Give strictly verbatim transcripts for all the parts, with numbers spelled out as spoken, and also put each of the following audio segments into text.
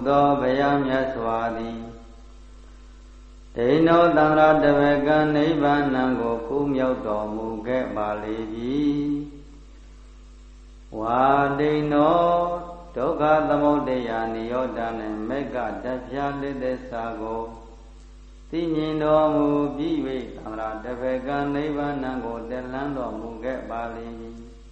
သောဘုရားမြတ်စွာသည်ဒိဏောသန္တရာတဝကနိဗ္ဗာန်ကိုကူးမြောက်တော်မူခဲ့ပါလေပြီဝါဒိဏောဒုက္ခသမုဒယနိရောဓနှင့်မေဃတပြာလိသစ္စာကိုသိမြင်တော်မူပြီး၍သန္တရာတဝကနိဗ္ဗာန်ကိုတက်လှမ်းတော်မူခဲ့ပါလေပြီ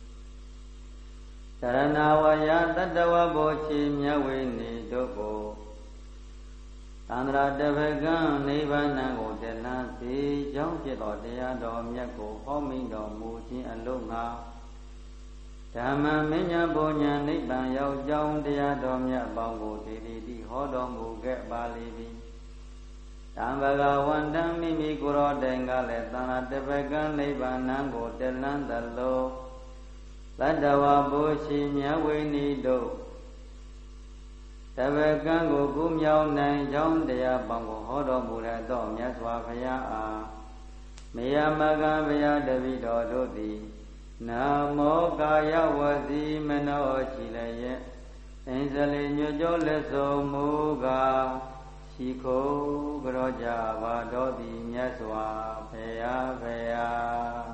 သရဏဝယတတဝဘောချေမြတ်ဝိနေတို့ကိုသန္တရာတပကံနိဗ္ဗာန်ကိုတလန်းစေကြောင်းဖြစ်သောတရားတော်မြတ်ကိုဟောမိန်တော်မူခြင်းအလို့ငါဓမ္မမဉ္ဇဉ်ဘုံညာနိဗ္ဗာန်ရောက်ကြောင်းတရားတော်မြတ်ပေါင်းကိုဒီဒီတိဟောတော်မူခဲ့ပါလေပြီတံဘဂဝန္တံမိမိကိုယ်တော်တိုင်ကလည်းသန္တရာတပကံနိဗ္ဗာန်ကိုတလန်းသလိုသတ္တဝါဘုရှိမြတ်ဝိနိတို့တပကံကိုကူးမြောက်နိုင်ကြောင်းတရားပေါင်းကိုဟောတော်မူရသောမြတ်စွာဘုရားအားမေယမကံဘုရားတပိတော်တို့သည်နာမောကာယဝစီမနောရှိလည်းရဲ့အင်းစလေညွတ်ကြောလက်ဆုံးမူကားရှိခိုးကြောကြပါတော်သည်မြတ်စွာဘုရားဘုရား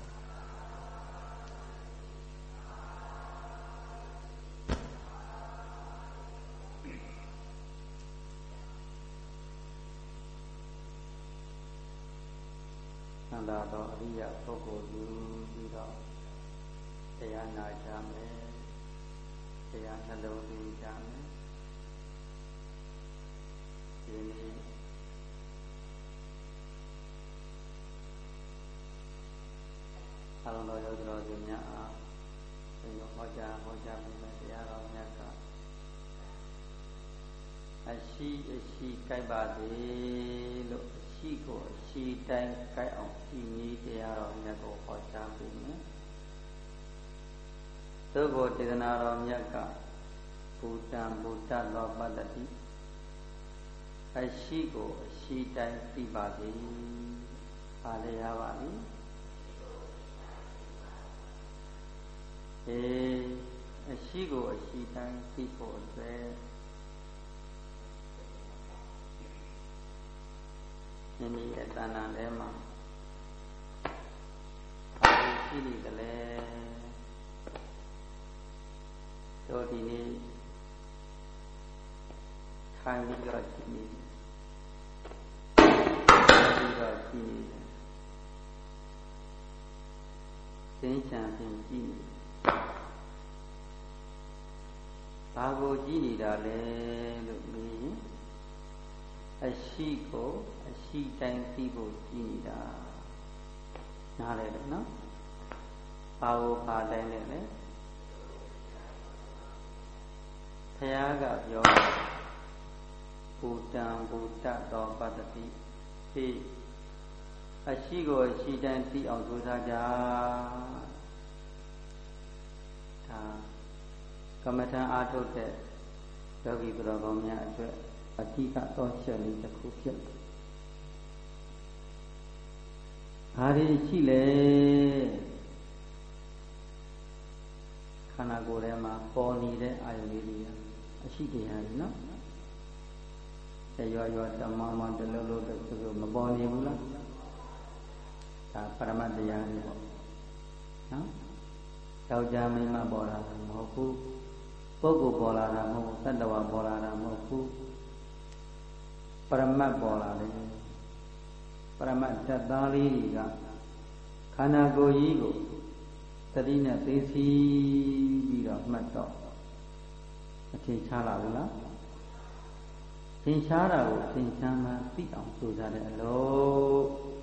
သံသာတော်အရိယပုဂ္ဂိုလ်ယူပြီးတော့တရားနာကြမယ်တရားနှလုံးသွင်းကြမယ်ဒီနေ့အလုံးတော်ရောက်တော်သူများအားဒီလိုဟောကြားဟောကြားပြီးမယ်တရားတော်မြတ်ကအရှိအရှိကြိုက်ပါသေးလို့ရှိကိုအရှိတိုင်းကြိုက်အောင်ဤနည်းတရားတော်မြတ်ကိုဟောကြားပေးမယ်သို့ကိုဒေသနာတော်မြတ်ကဘုဒ္ဓံဘုဒ္ဓသောပတ္တိအရှိကိုအရှိတိုင်းသိပါသည်ပါလေရပါပြီအေးအရှိကိုအရှိတိုင်းသိဖို့အတွက်မိမိရဲ့တဏ္ဍာထဲမှာဘာလို့ရှိနေသလဲတို့ဒီနေ့ထိုင်ပြီးတော့ရှိနေတယ်ပြီးတော့ရှိနေတယ်သိချမ်းဖြင့်ကြည့်နေဘာကိုကြည့်နေတာလဲလို့မေးရင်အရှိကိုအရှိတိုင်းသိဖို့ကြည့်နေတာနားလဲတယ်နော်ဘာကိုဘာတိုင်းလဲလဲဘုရားကပြောဘုဒ္ဓံဘုဒ္ဓသောပတ္တိဒီအရှိကိုအရှိတိုင်းသိအောင်ကြိုးစားကြဒါကမ္မထံအားထုတ်တဲ့ယောဂီသူတော်ကောင်းများအတွက်အဓိကတော့ချက်လေးတစ်ခုဖြစ်တယ်။ဘာတွေရှိလဲခန္ဓာကိုယ်ထဲမှာပေါ်နေတဲ့အာယုလေးတွေအရှိတရားတွေနော်။တရွရွတမမတလုံးလုံးတချို့မပေါ်နေဘူးလား။ဒါပရမတ်တရားတွေပေါ့။နော်။ယောက်ျားမိန်းမပေါ်လာတာမဟုတ်ဘူး။ပုဂ္ဂိုလ်ပေါ်လာတာမဟုတ်ဘူး။သတ္တဝါပေါ်လာတာမဟုတ်ဘူး။ပရမတ်ပေါ်လာတယ်ပရမတ်တတ်သားလေးတွေကခန္ဓာကိုယ်ကြီးကိုသတိနဲ့သိသိပြီးတော့မှတ်တော့အထင်ရှားလာဘူးလားသင်ရှားတာကိုသင်ချမ်းမှသိအောင်ကြိုးစားတဲ့အလို့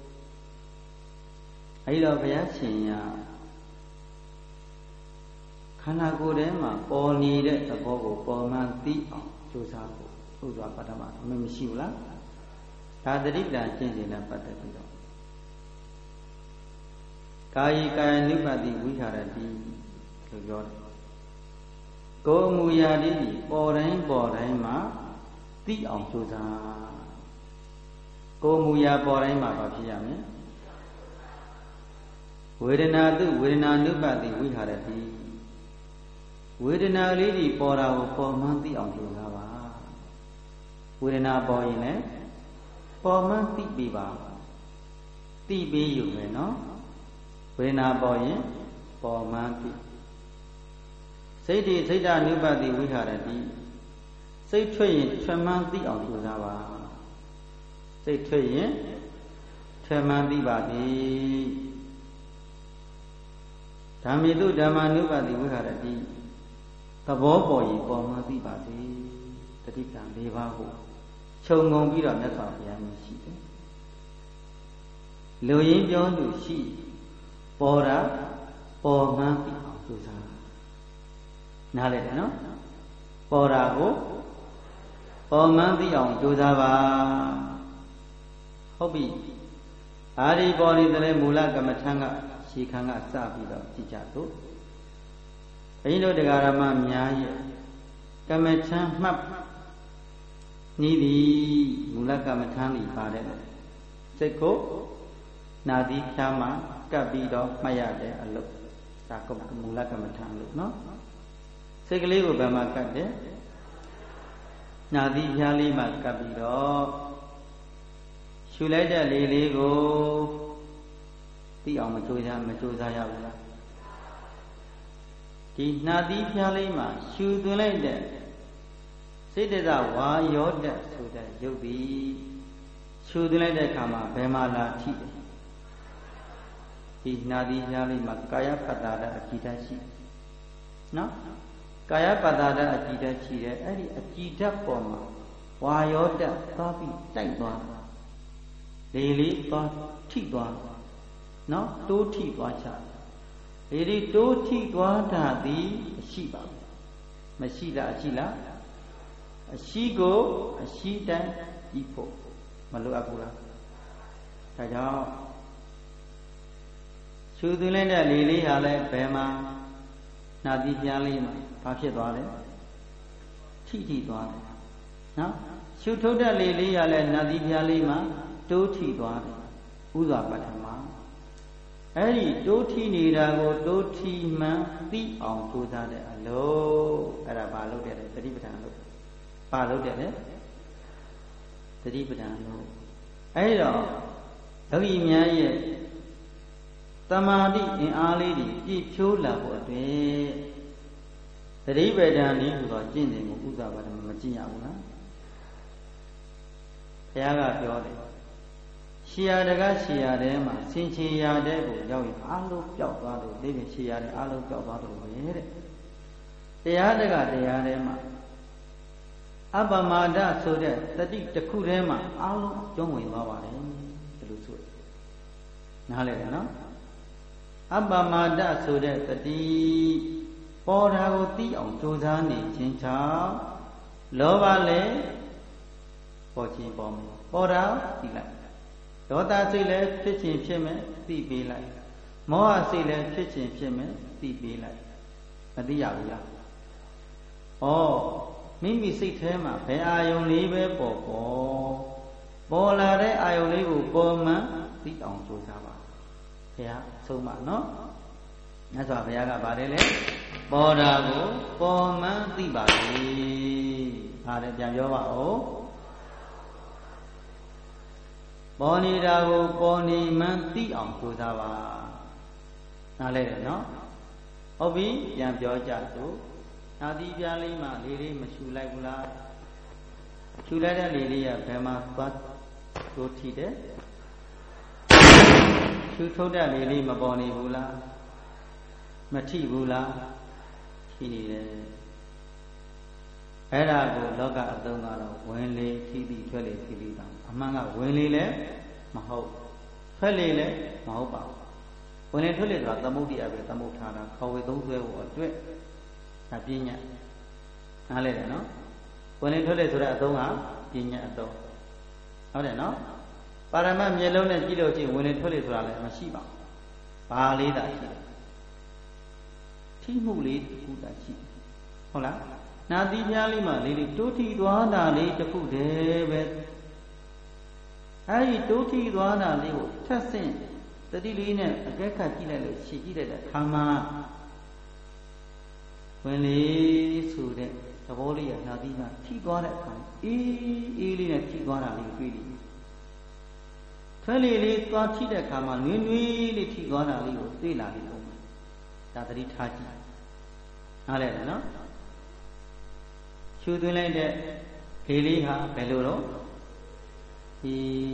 အဲဒီတော့ဘုရားရှင်ကခန္ဓာကိုယ်ထဲမှာပေါ်နေတဲ့သဘောကိုပေါ်မှန်သိအောင်ကြိုးစားဖို့ဥစွာပထမအမှန်မရှိဘူးလားဒါတတိပ္ပံကျင့်စဉ်နဲ့ပတ်သက်ပြီးတော့ကာယကာယ ानु ပတိဝိဟာရတိလို့ပြောတယ်ကိုယ်မူရာတိပေါ်တိုင်းပေါ်တိုင်းမှာသိအောင်ကြိုးစားကိုယ်မူရာပေါ်တိုင်းမှာဘာဖြစ်ရမလဲဝေဒနာတုဝေဒနာ ानु ပတိဝိဟာရတိဝေဒနာလေးဒီပေါ်တာကိုပေါ်မှန်းသိအောင်ကြိုးစားပါဝေဒနာပေါ်ရင်လည်းပေါ်မှသိပြီပါသိပြီးอยู่ပဲเนาะဝေဒနာပေါ်ရင်ပေါ်မှသိစိတ်တိစိတ်ဓာနုပတိဝိဟာရတိစိတ်ထွက်ရင်ထွက်မှန်းသိအောင်ကြိုးစားပါစိတ်ထွက်ရင်ထွက်မှန်းသိပါသည်ဓမ္မေတုဓမ္မာနုပတိဝိဟာရတိသဘောပေါ်ရင်ပေါ်မှန်းသိပါသည်တတိကံ၄ပါးကိုခြုံငုံပြီးတော့မြတ်စွာဘုရားကြီးရှိတယ်လူရင်းပြောလို့ရှိပေါ်တာပေါ်မှန်းသိအောင်ကြိုးစားနားလည်တယ်နော်ပေါ်တာကိုပေါ်မှန်းသိအောင်ကြိုးစားပါဟုတ်ပြီအာဒီပေါ်နေတဲ့မူလကမ္မထံကရှေခံကစပြီးတော့ကြည်ကြသို့ဘုန်းကြီးတို့တရားဓမ္မများရဲ့ကမ္မထံမှတ်ဤသည်မူလကမ္မထံဤပါတယ်စိတ်ကိုနာသီဖြာမှာကပ်ပြီးတော့မှတ်ရတဲ့အလုပ်ဒါကမူလကမ္မထံလို့နော်စိတ်ကလေးကိုဘယ်မှာကပ်တယ်နာသီဖြာလေးမှာကပ်ပြီးတော့ရှူလိုက်တဲ့လေလေးကိုသိအောင်မကြိုးစားမကြိုးစားရဘူးလားဒီနာသီဖြာလေးမှာရှူသွင်းလိုက်တဲ့စိတ်တဇဝါယောတဆိုတဲ့ရုပ်သည်ရှူသွင်းလိုက်တဲ့အခါမှာဘယ်မှာလာထိတယ်ဒီနာသီဖြာလေးမှာကာယပတ္တာရအကြည်ဓာတ်ရှိနော်ကာယပတ္တာရအကြည်ဓာတ်ရှိတယ်အဲ့ဒီအကြည်ဓာတ်ပေါ်မှာဝါယောတသွားပြီးတိုက်သွားလေလေးသွားထိသွားနော်တိုးထိသွားချလေလေးတိုးထိသွားတာသည်ရှိပါမရှိလားအရှိလားအရှိကိုအရှိတန်းကြည့်ဖို့မလိုအပ်ဘူးလားဒါကြောင့်ရှူသွင်းလိုက်တဲ့လေလေးဟာလည်းဘယ်မှာနာသီပြန်လေးမှာဘာဖြစ်သွားလဲထိထိသွားတယ်နော်ရှူထုတ်တဲ့လေလေးဟာလည်းနာသီပြန်လေးမှာတိုးထိသွားတယ်ဥစွာပထမအဲ့ဒီတိုးထိနေတာကိုတိုးထိမှန်သိအောင်ကြိုးစားတဲ့အလို့အဲ့ဒါဘာလို့တဲ့လဲသတိပဋ္ဌာန်လို့ဘာလို့တဲ့လဲသတိပဋ္ဌာန်လို့အဲ့တော့ယောဂီများရဲ့သမာဓိအင်အားလေးတွေပြည့်ဖြိုးလာဖို့အတွက်သတိပဋ္ဌာန်ဤဟူသောကျင့်စဉ်ကိုဥစ္စာပါဒမကျင့်ရဘူးလားဘုရားကပြောတယ်ရှေးရတကရှေးရထဲမှာဆင်ခြေရတဲ့ကိုရောက်ရင်အားလုံးပျောက်သွားလို့ဒီပြင်ရှေးရတဲ့အားလုံးပျောက်သွားလို့ပဲတဲ့တရားတကတရားထဲမှာအပ္ပမဒဆိုတဲ့တတိတစ်ခုထဲမှာအားလုံးကျုံးဝင်သွားပါတယ်ဒီလိုဆိုနားလည်တယ်နော်အပ္ပမဒဆိုတဲ့တတိပေါ်တာကိုသိအောင်ကြိုးစားနေခြင်းကြောင့်လောဘလည်းပေါ်ခြင်းပေါ်မယ်ပေါ်တာသိလိုက်ဒေါသစိတ်လည်းဖြစ်ခြင်းဖြစ်မယ်သိပေးလိုက်မောဟစိတ်လည်းဖြစ်ခြင်းဖြစ်မယ်သိပေးလိုက်မသိရဘူးလားဩမိမိစိတ်ထဲမှာဘယ်အာယုံလေးပဲပေါ်ပေါ်ပေါ်လာတဲ့အာယုံလေးကိုပေါ်မှန်သိအောင်ကြိုးစားပါဘုရားဆုံးမနော်မြတ်စွာဘုရားကပါတယ်လေပေါ်တာကိုပေါ်မှန်သိပါလေဒါလည်းပြန်ပြောပါဦးပေါ်နေတာကိုပေါ်နေမှန်းသိအောင်ကြိုးစားပါနားလဲတယ်နော်ဟုတ်ပြီပြန်ပြောကြစို့နာသီပြားလေးမှလေလေးမရှူလိုက်ဘူးလားရှူလိုက်တဲ့လေလေးကဘယ်မှာသွားတိုးထိတယ်ရှူထုတ်တဲ့လေလေးမပေါ်နေဘူးလားမထိဘူးလားထိနေတယ်အဲ့ဒါကိုလောကအသုံးကတော့ဝင်လေထိပြီးထွက်လေထိပြီးပါအမှန်ကဝင်လေလည်းမဟုတ်ထွက်လေလည်းမဟုတ်ပါဘူးဝင်လေထွက်လေဆိုတာသမုဒ္ဒိယပဲသမုဋ္ဌာနာခေါ်ဝေသုံးဆွဲဖို့အတွက်ဒါပညာနားလဲတယ်နော်ဝင်လေထွက်လေဆိုတဲ့အသုံးကပညာအသုံးဟုတ်တယ်နော်ပါရမတ်မျက်လုံးနဲ့ကြည့်လို့ချင်းဝင်လေထွက်လေဆိုတာလည်းမရှိပါဘူးဘာလေးသာရှိတယ်ထိမှုလေးခုသာရှိဟုတ်လားနာသီပြားလေးမှလေးလေးတိုးထီသွားတာလေးတစ်ခုတည်းပဲအဲဒီတိုးထီသွားတာလေးကိုထပ်ဆင့်တတိလေးနဲ့အကဲခတ်ကြည့်လိုက်လို့ရှင်းကြည့်လိုက်တဲ့ခါမှာဝင်လေဆိုတဲ့သဘောလေးရနာသီးကထိသွားတဲ့အခါအေးအေးလေးနဲ့ထိသွားတာလေးတွေ့လိမ့်မယ်ထွဲလေးလေးသွားထိတဲ့အခါမှာနွေးနွေးလေးထိသွားတာလေးကိုသိလာလိမ့်မယ်ဒါသတိထားကြည့်နားလဲတယ်နော်ရှူသွင်းလိုက်တဲ့လေလေးဟာဘယ်လိုတော့ဒီ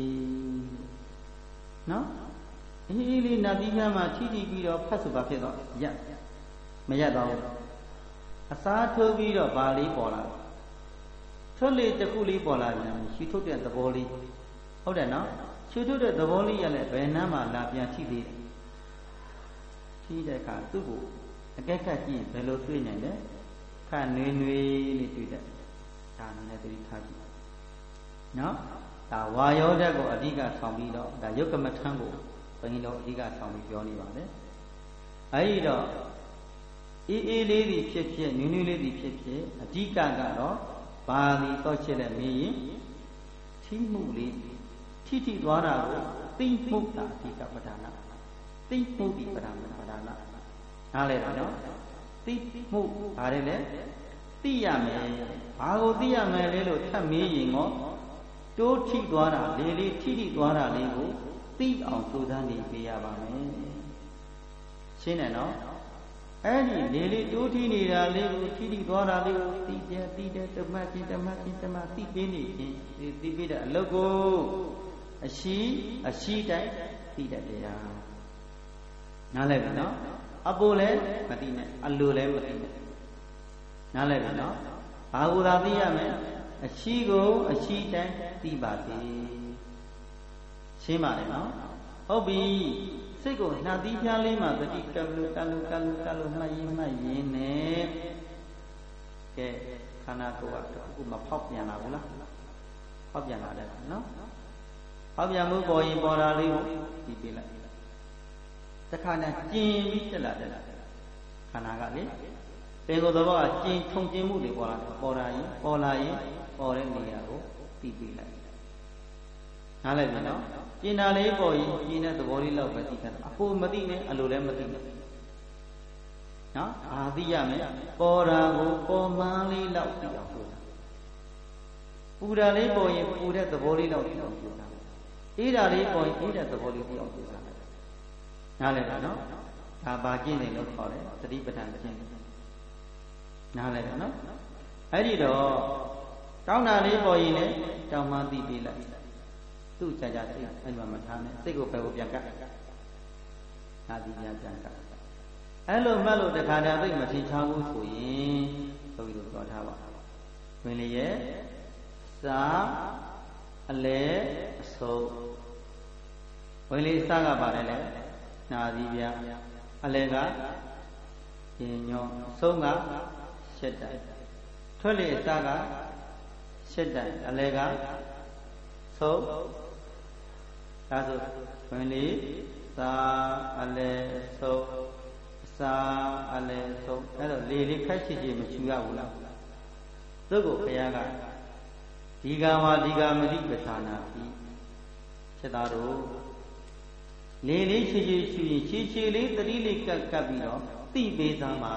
နော်အေးလေးနာသီးများမှာထိထိပြီးတော့ဖတ်ဆိုပါဖြစ်တော့ရက်မရက်တော့ဘူးအစားထိုးပြီးတော့ဗာလေးပေါ်လာထွတ်လေးတစ်ခုလေးပေါ်လာပြန်ရှူထုတ်တဲ့သဘောလေးဟုတ်တယ်နော်ရှူထုတ်တဲ့သဘောလေးရလဲဘယ်နှမ်းမှလာပြန်ထိသေးတယ်ထိတဲ့အခါသူ့ကိုအကဲခတ်ကြည့်ဘယ်လိုတွေ့နိုင်လဲခန့်နွေးနွေးလေးတွေ့တဲ့ဒါနဲ့သတိထားကြည့်နော်ဒါဝါယောဓာတ်ကိုအဓိကဆောင်ပြီးတော့ဒါယုတ်ကမထံကိုဘုန်းကြီးတို့အဓိကဆောင်ပြီးပြောနေပါတယ်အဲဒီတော့အေးအေးလေးတွေဖြစ်ဖြစ်နွေးနွေးလေးတွေဖြစ်ဖြစ်အဓိကကတော့ဘာလို့တော့ချစ်တဲ့မင်းရင်ထိမှုလေးထိထိသွားတာကိုသိမှုတာအဓိကပဒါနာသိမှုဒီပဒါနာပဒါနာနားလဲတော့နော်သိမှုဘာလဲလဲသိရမယ်ဘာကိုသိရမယ်လဲလို့ထပ်မေးရင်တော့တိုးထိသွားတာလေးလေးထိထိသွားတာလေးကိုသိအောင်ကြိုးစားနေပေးရပါမယ်ရှင်းတယ်နော်အဲ့ဒီလေလေတိုးထီးနေတာလေးကိုထီးထီးသွားတာလေးကိုသိတယ်သိတယ်တမတ်ချင်းတမတ်ချင်းတမတ်သိပေးနေချင်းသိပေးတဲ့အလုပ်ကိုအရှိအရှိတိုင်းသိတတ်တရားနားလည်ပြီနော်အပိုလည်းမသိနဲ့အလိုလည်းမသိနဲ့နားလည်ပြီနော်ဘာကိုသာသိရမယ်အရှိကိုအရှိတိုင်းသိပါစေရှင်းပါတယ်နော်ဟုတ်ပြီစိတ်ကိုနှာသီးပြားလေးမှာတတိကလူကလူကလူကလူမှတ်ရင်မှတ်ရင်နဲ့ကဲခန္ဓာကိုယ်ကအခုမဖောက်ပြန်လာဘူးလားဖောက်ပြန်လာတယ်နော်ဖောက်ပြန်မှုပေါ်ရင်ပေါ်လာလေးကိုဒီပြလိုက်တခါနဲ့ကျင်ပြီးတက်လာတယ်ခန္ဓာကလေပင်ကိုယ်သဘောကကျင်ထုံကျင်မှုတွေပေါ်လာတယ်ပေါ်လာရင်ပေါ်လာရင်ပေါ်တဲ့နေရာကိုတီးပြီးလိုက်နားလည်ပြီနော်ကျင်တာလေးပေါ်ရင်ကျင်တဲ့သဘောလေးလောက်ပဲသိတာအဖို့မသိနဲ့အလိုလည်းမသိနဲ့နော်အာသိရမယ်ပေါ်တာကိုပေါ်မှန်းလေးလောက်သိအောင်ပြောတာပူတာလေးပေါ်ရင်ပူတဲ့သဘောလေးလောက်သိအောင်ပြောတာအေးတာလေးပေါ်ရင်အေးတဲ့သဘောလေးသိအောင်ပြောတာနားလည်ပါနော်ဒါဘာကျင့်နေလို့ခေါ်တယ်သတိပဋ္ဌာန်ကျင့်နားလည်ပါနော်အဲ့ဒီတော့တောင်းတာလေးပေါ်ရင်လည်းတောင်းမှန်းသိပေးလိုက်သူ့ကြာကြာစိတ်အဲ့မှာမထားနဲ့စိတ်ကိုပဲကိုပြန်ကတ်အာဒီပြန်ပြန်ကတ်အဲ့လိုမှတ်လို့တခါတည်းသိမထင်ချောင်းဘူးဆိုရင်ဆိုပြီးတော့ပြောထားပါဝင်လေရဲ့စာအလဲအစိုးဝင်လေစာကပါတယ်လေနာဒီပြအလဲကရင်ညောအဆုံးကရှစ်တိုင်ထွက်လေစာကရှစ်တိုင်အလဲကဆုံးဒါဆိုဝင်လေသာအလဲဆုံးစာအလဲဆုံးအဲ့တော့လေလေးခက်ချစ်ချစ်မချူရဘူးလားသူ့ကိုဘုရားကဒီကံဝါဒီကမတိပဋ္ဌာနာပြီချက်သားတို့လေလေးချစ်ချစ်ရှူရင်ချီချီလေးတတိလေးကပ်ကပ်ပြီးတော့သိပေးသမှာ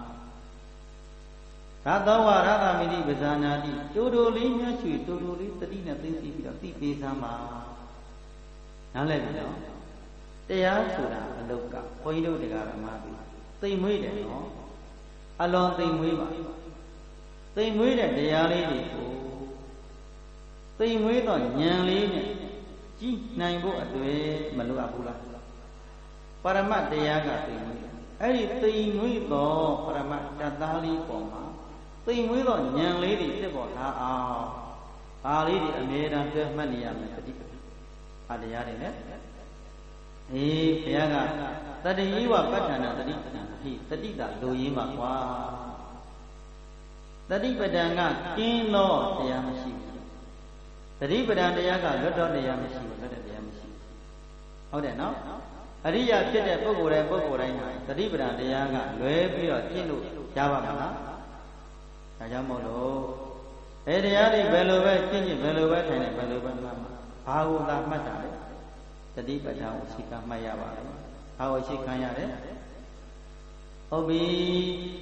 ရသောဝရသမတိပဇာနာတိတိုးတိုးလေးမြတ်ရွှေတိုးတိုးလေးတတိနဲ့သိသိပြီးတော့သိပေးသမှာနားလည်ပြီနော်တရားဆိုတာအလုတ်ကဘုန်းကြီးတို့တရားဓမ္မပြီသိမ်မွေးတယ်နော်အလွန်သိမ်မွေးပါသိမ်မွေးတဲ့တရားလေးတွေကိုသိမ်မွေးတော့ဉာဏ်လေးနဲ့ကြည့်နိုင်ဖို့အတွေ့မလိုအပ်ဘူးလားပရမတ်တရားကသိမ်မွေးအဲ့ဒီသိမ်မွေးတော့ပရမတ်တသားလေးပေါ်မှာသိမ်မွေးတော့ဉာဏ်လေးတွေဖြစ်ပေါ်လာအောင်ဒါလေးတွေအမြဲတမ်းတွဲမှတ်နေရမယ်တတိအားတရားတွေနဲ့အေးဘုရားကတတိယဝပဋ္ဌာနာတတိပဋ္ဌာန်ဟိတတိတာလိုရင်းပါကွာတတိပဋ္ဌာန်ကကျင်းတော့တရားမရှိဘူးတတိပဋ္ဌာန်တရားကလွတ်တော့တရားမရှိဘူးလွတ်တဲ့တရားမရှိဘူးဟုတ်တယ်နော်အရိယာဖြစ်တဲ့ပုဂ္ဂိုလ်တိုင်းပုဂ္ဂိုလ်တိုင်းဟာတတိပဋ္ဌာန်တရားကလွဲပြီးတော့ကျင့်လို့ရပါမလားဒါကြောင့်မို့လို့ဘယ်တရားတွေဘယ်လိုပဲကျင့်ကျင့်ဘယ်လိုပဲထိုင်နေဘယ်လိုပဲမှတ်မှာဘာကိုသာမှတ်တာလဲတတိပဋ္ဌာန်ကိုရှိကမှတ်ရပါတယ်ဘာကိုရှိခံရတယ်ဟုတ်ပြီ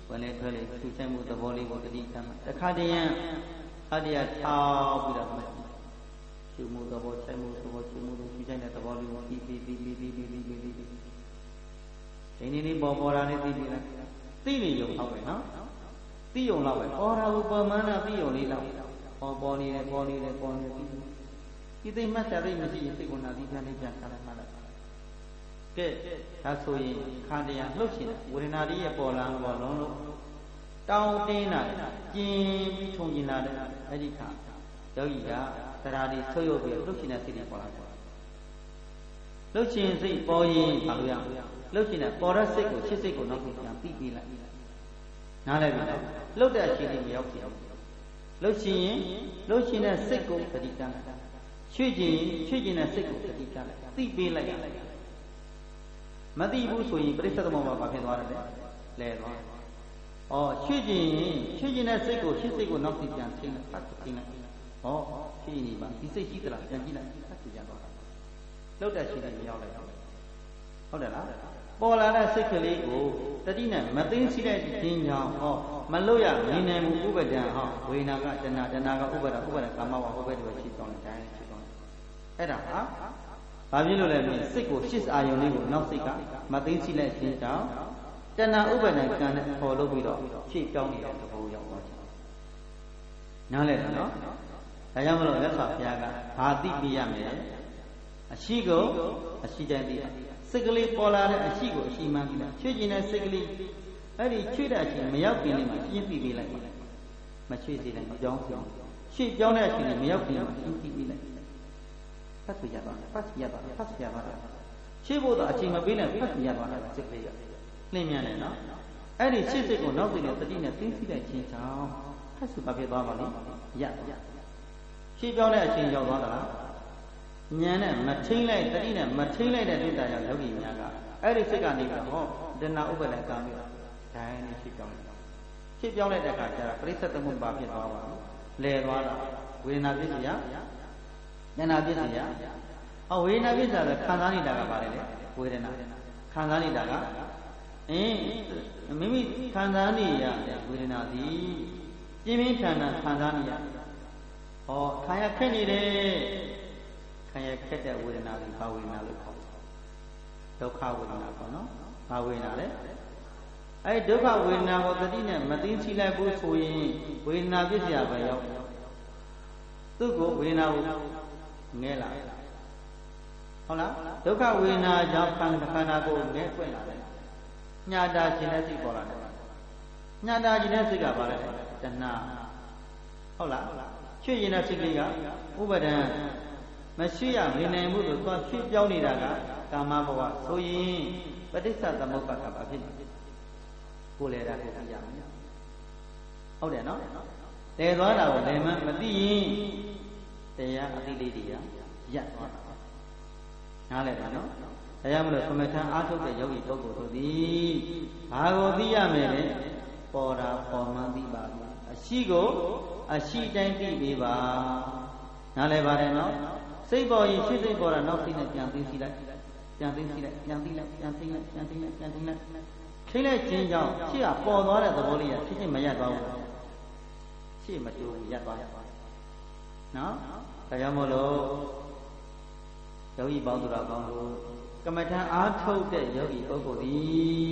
ဝင်လေထွက်လေရှုဆိုင်မှုသဘောလေးကိုတတိကံတခါတည်းရန်ခါတည်းရထောက်ပြီးတော့ရှုမှုသဘောဆိုင်မှုသဘောရှုမှုရှုဆိုင်တဲ့သဘောလေးကိုပြီးပြီးပြီးပြီးပြီးပြီးပြီးပြီးဒီနေ့နေ့ပေါ်ပေါ်လာနေသိပြီလားသိနေရုံဟုတ်ပဲနော်သိရုံတော့ပဲပေါ်တာကိုပေါ်မှန်းတာသိရုံလေးတော့ပေါ်ပေါ်နေတယ်ပေါ်နေတယ်ပေါ်နေပြီဒီသိမှတ်တာသိမရှိရင်သိကုန်တာဒီပြန်လေးပြန်ခါလိုက်မှလည်းကဲဒါဆိုရင်ခန္ဓာရလှုပ်ရှင်ဝေဒနာလေးရဲ့ပေါ်လာပေါ်လုံးလို့တောင်းတင်းတာကျင်းပြီးထုံကျင်လာတဲ့အဲ့ဒီခါယောဂီကတရားလေးဆုပ်ယုပ်ပြီးလှုပ်ရှင်တဲ့စိတ်တွေပေါ်လာတယ်လှုပ်ရှင်စိတ်ပေါ်ရင်ဘာလို့ရလှုပ်ရှင်တဲ့ပေါ်တဲ့စိတ်ကိုချစ်စိတ်ကိုနောက်ပြန်ပြီးပြီးလိုက်နားလည်ပြီလားလှုပ်တဲ့အချိန်လေးမရောက်ဘူးလှုပ်ရှင်ရင်လှုပ်ရှင်တဲ့စိတ်ကိုပဋိကံချွေ့ခြင်းချွေ့ခြင်းတဲ့စိတ်ကိုပဋိကံသိပေးလိုက်မသိဘူးဆိုရင်ပရိစ္ဆေသမုပ္ပါဘာဖြစ်သွားတယ်လဲလဲသွားဩချွေ့ခြင်းချွေ့ခြင်းတဲ့စိတ်ကိုချစ်စိတ်ကိုနောက်ပြန်ချိန်လိုက်ပတ်ချိန်လိုက်ဩချွေ့နေပါဒီစိတ်ရှိသလားပြန်ကြည့်လိုက်ပတ်ပြန်သွားတာလှုပ်တဲ့အချိန်လေးမရောက်လိုက်ဟုတ်တယ်လားပေါ်လာတဲ့စိတ်ကလေးကိုတတိနဲ့မသိသိတဲ့ခြင်းကြောင့်ဟောမလို့ရနေနေမှုဥပဒံဟောဝေနာကတဏတဏကဥပဒဥပဒကာမဝဟောပဲတွေရှိကောင်းတယ်တိုင်းရှိကောင်းတယ်အဲ့ဒါဟာဘာဖြစ်လို့လဲဆိုရင်စိတ်ကိုရှစ်အာယုန်လေးကိုနောက်စိတ်ကမသိသိတဲ့ခြင်းကြောင့်တဏဥပဒံကံနဲ့ပေါ်လို့ပြီးတော့ရှေ့ကြောင်းနေတဲ့သဘောရောက်သွားတယ်နားလည်တယ်နော်ဒါကြောင့်မလို့လက်စွာဘုရားကဘာသိပြရမလဲအရှိကိုအရှိတိုင်းသိရစိတ်ကလေးပေါ်လာတဲ့အရှိကိုအရှိမှန်းပြီးလားချွေ့ကျင်တဲ့စိတ်ကလေးအဲ့ဒီချွေ့တဲ့အချိန်မရောက်ခင်လေးမှာရှင်းပြပေးလိုက်မချွေ့စေတဲ့ကြောင်းပြောင်းရှေ့ပြောင်းတဲ့အချိန်လေးမရောက်ခင်မှာရှင်းပြပေးလိုက်ဖတ်ပြရပါဖတ်ပြရပါဖတ်ပြရပါရှေ့ဖို့တော့အချိန်မပေးနဲ့ဖတ်ပြရပါလားစိတ်ကလေးကလင်းမြန်တယ်နော်အဲ့ဒီရှေ့စိတ်ကိုနောက်စိတ်နဲ့တတိနဲ့သိသိတဲ့ချင်းကြောင့်ဖတ်စုပါဖြစ်သွားပါလိမ့်ရရှေ့ပြောင်းတဲ့အချိန်ရောက်သွားတာလားဉာဏ်နဲ့မထိမ့်လိုက်တတိနဲ့မထိမ့်လိုက်တဲ့ဒုတာယောယောဂီများကအဲ့ဒီစိတ်ကနေပြီးဟောဒနာဥပ္ပလကံပြီးတော့ဒိုင်းနဲ့ရှေ့ပြောင်းလိုက်ရှေ့ပြောင်းလိုက်တဲ့အခါကျတော့ပရိစ္ဆေသမုပ္ပါဖြစ်သွားပါဘူးလဲသွားတာဝေဒနာပစ္စယဉာဏပစ္စယဟောဝေဒနာပစ္စယဆိုခံစားနေတာကဘာလဲလဲဝေဒနာခံစားနေတာကအင်းမိမိခံစားနေရတဲ့ဝေဒနာသည်ပြင်းပြင်းထန်ထန်ခံစားနေရဟောခံရခက်နေတယ်ခံရခက်တဲ့ဝေဒနာကိုဘာဝေဒနာလို့ခေါ်လဲဒုက္ခဝေဒနာပေါ့နော်ဘာဝေဒနာလဲအဲဒုက္ခဝေဒနာကိုတတိနဲ့မသိချိလိုက်ဘူးဆိုရင်ဝေဒနာပြည့်စရာပဲရောက်သူ့ကိုဝေဒနာကိုငဲလာဟုတ်လားဒုက္ခဝေဒနာကြောင့်ခန္ဓာခန္ဓာကိုငဲပွင့်လာတယ်ညတာခြင်းနဲ့စိတ်ပေါ်လာတယ်ညတာခြင်းနဲ့စိတ်ကဘာလဲတဏှာဟုတ်လားချွေရင်တဲ့စိတ်ကလေးကဥပဒံမရှိရမနေမှုလို့သွားဖြစ်ပြောင်းနေတာကကာမဘဝဆိုရင်ပဋိစ္စသမုပ္ပါဒ်ကဘာဖြစ်လဲကိုယ်လေတာကိုသိရမယ်ဟုတ်တယ်နော်တည်သွားတာကိုလည်းမသိရင်တရားအသိလေးတွေရပ်သွားတာနားလည်တယ်နော်ဒါကြောင့်မလို့သမထအားထုတ်တဲ့ယောဂီပုဂ္ဂိုလ်တို့သည်ဘာကိုသိရမယ်လဲပေါ်တာပေါ်မှန်းသိပါဘူးအရှိကိုအရှိတိုင်းသိပေးပါနားလည်ပါတယ်နော်စိတ်ပေါ်ရင်ရှင်းစိတ်ပေါ်တာနောက်စိတ်နဲ့ပြန်သိသိလိုက်ပြန်သိသိလိုက်ပြန်သိလိုက်ပြန်သိလိုက်ပြန်သိလိုက်ပြန်သိလိုက်ခိလိုက်ခြင်းကြောင့်ရှေ့ကပေါ်သွားတဲ့သဘောလေးကဖြစ်ဖြစ်မရပ်သွားဘူးရှေ့မတိုးဘူးရပ်သွားနော်ဒါကြောင့်မို့လို့ယောဂီပေါင်းသူတော်ကောင်းတို့ကမ္မထအားထုတ်တဲ့ယောဂီပုဂ္ဂိုလ်သည်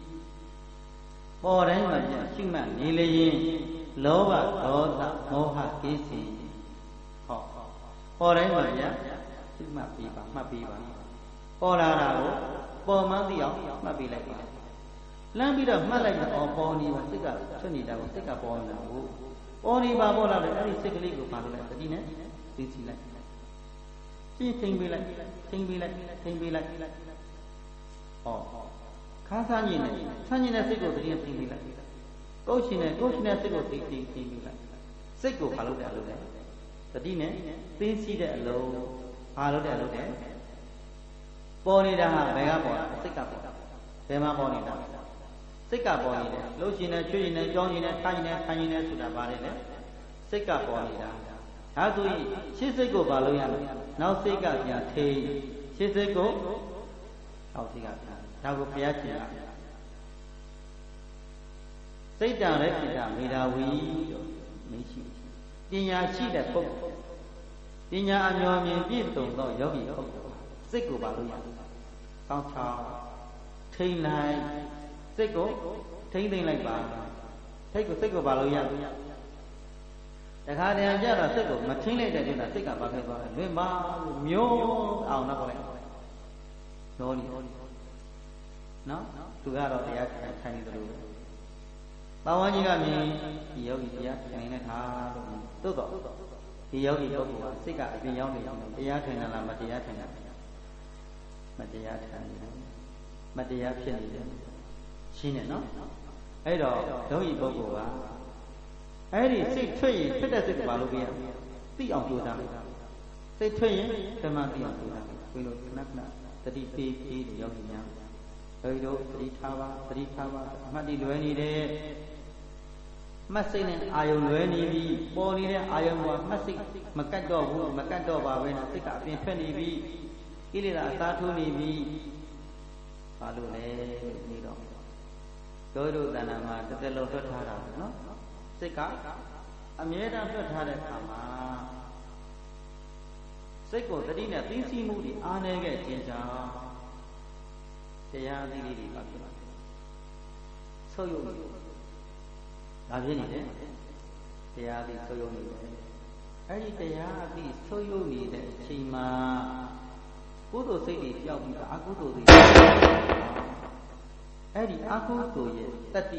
ပေါ်တိုင်းမှာပြန်ရှိမှနေလျင်လောဘဒေါသမောဟကိစ္စဟောပေါ်တိုင်းမှာပြန်ရှိမှပြီးပါမှတ်ပြီးပါပေါ်လာတာကိုပေါ်မှန်းသိအောင်မှတ်ပြီးလိုက်ပါလမ်းပြီးတော့မှတ်လိုက်တော့ပေါ်နေပါစိတ်ကထွက်နေတာကိုစိတ်ကပေါ်နေတာကိုပေါ်နေပါပေါ်လာတယ်အဲ့ဒီစိတ်ကလေးကိုပါလို့လိုက်တတိနဲ့သိသိလိုက်ရှင်းသိမ့်ပေးလိုက်သိမ့်ပေးလိုက်သိမ့်ပေးလိုက်ဟောခါးစားညင်နဲ့ဆန်းညင်တဲ့စိတ်ကိုတတိနဲ့သိမ့်ပေးလိုက်ကိုယ်ရှင်နဲ့ကိုယ်ရှင်တဲ့စိတ်ကိုသိသိသိမ့်ပေးလိုက်စိတ်ကိုပါလို့တယ်လို့လေတတိနဲ့သိသိတဲ့အလုံးပါလို့တယ်လို့လေပေါ်နေတာဟာဘယ်ကပေါ်စိတ်ကပေါ်ဘယ်မှာပေါ်နေတာစိတ်ကပေါ်နေတယ်လှုပ်ရှင်နဲ့ချွေးရှင်နဲ့ကြောင်းရှင်နဲ့ထိုင်ရှင်နဲ့ထိုင်ရှင်နဲ့ဆိုတာပါတယ်လေစိတ်ကပေါ်နေတာဒါဆိုရင်ရှင်းစိတ်ကိုပါလို့ရမယ်နောက်စိတ်ကပြန်ထိရှင်းစိတ်ကိုနောက်စိတ်ကပြန်ဒါကိုဘုရားရှင်ကစိတ်တံလည်းဖြစ်တာမေတ္တာဝီလို့မရှိပညာရှိတဲ့ပုဂ္ဂိုလ်ပညာအမျှော်မြင်ပြည့်စုံသောယောဂီပုဂ္ဂိုလ်စိတ်ကိုပါလို့ရကောင်းထားထိန်လိုက်စိတ်ကိုထိန်သိမ့်လိုက်ပါစိတ်ကိုစိတ်ကိုပါလို့ရတခါတည်းကြတော့စိတ်ကိုမထိန်လိုက်တဲ့ကိစ္စစိတ်ကဘာဖြစ်သွားလဲလွင်ပါလို့မျိုးအောင်တော့လိုက်တော့နေနော်သူကတော့တရားထိုင်နေတယ်လို့ပါဝန်းကြီးကမြင်ဒီယောဂီတရားထိုင်နေတာလို့သို့တော့ဒီယောဂီပုဂ္ဂိုလ်ကစိတ်ကအပြင်ရောက်နေတယ်တရားထိုင်တာလားမတရားထိုင်တာမတရားထိုင်တယ်မတရားဖြစ်နေတယ်ရှင်းတယ်နော်အဲ့တော့ယောဂီပုဂ္ဂိုလ်ကအဲ့ဒီစိတ်ထွက်ရင်ထွက်တဲ့စိတ်ကဘာလို့ပြရသိအောင်ကြိုးစားစိတ်ထွက်ရင်ဓမ္မသိအောင်ကြိုးစားဘယ်လိုခဏခဏတတိပေးပေးယောဂီများဘယ်လိုသတိထားပါသတိထားပါအမှတ်ဒီလွယ်နေတယ်မှတ်စိတ်နဲ့အာယုံလွယ်နေပြီပေါ်နေတဲ့အာယုံကမှတ်စိတ်မကတ်တော့ဘူးမကတ်တော့ပါပဲနဲ့စိတ်ကအပြင်ထွက်နေပြီကိလေသာအသာထိုးနေပြီဘာလို့လဲနေတော့တို့တို့တဏ္ဍာမှာတစ်သက်လုံးလွတ်ထားတာနော်စိတ်ကအမြဲတမ်းလွတ်ထားတဲ့အခါမှာစိတ်ကိုသတိနဲ့သိသိမှုတွေအားနည်းခဲ့ခြင်းကြောင့်တရားအသီးလေးတွေပါဖြစ်ပါတယ်ဆုပ်ယုပ်နေဒါဖြစ်နေတယ်တရားအသီးဆုပ်ယုပ်နေတယ်အဲ့ဒီတရားအသီးဆုပ်ယုပ်နေတဲ့အချိန်မှာကုသိုလ်စိတ်တွေပျောက်ပြီးအကုသိုလ်တွေအဲ့ဒီအကုသိုလ်ရဲ့တတ္တိ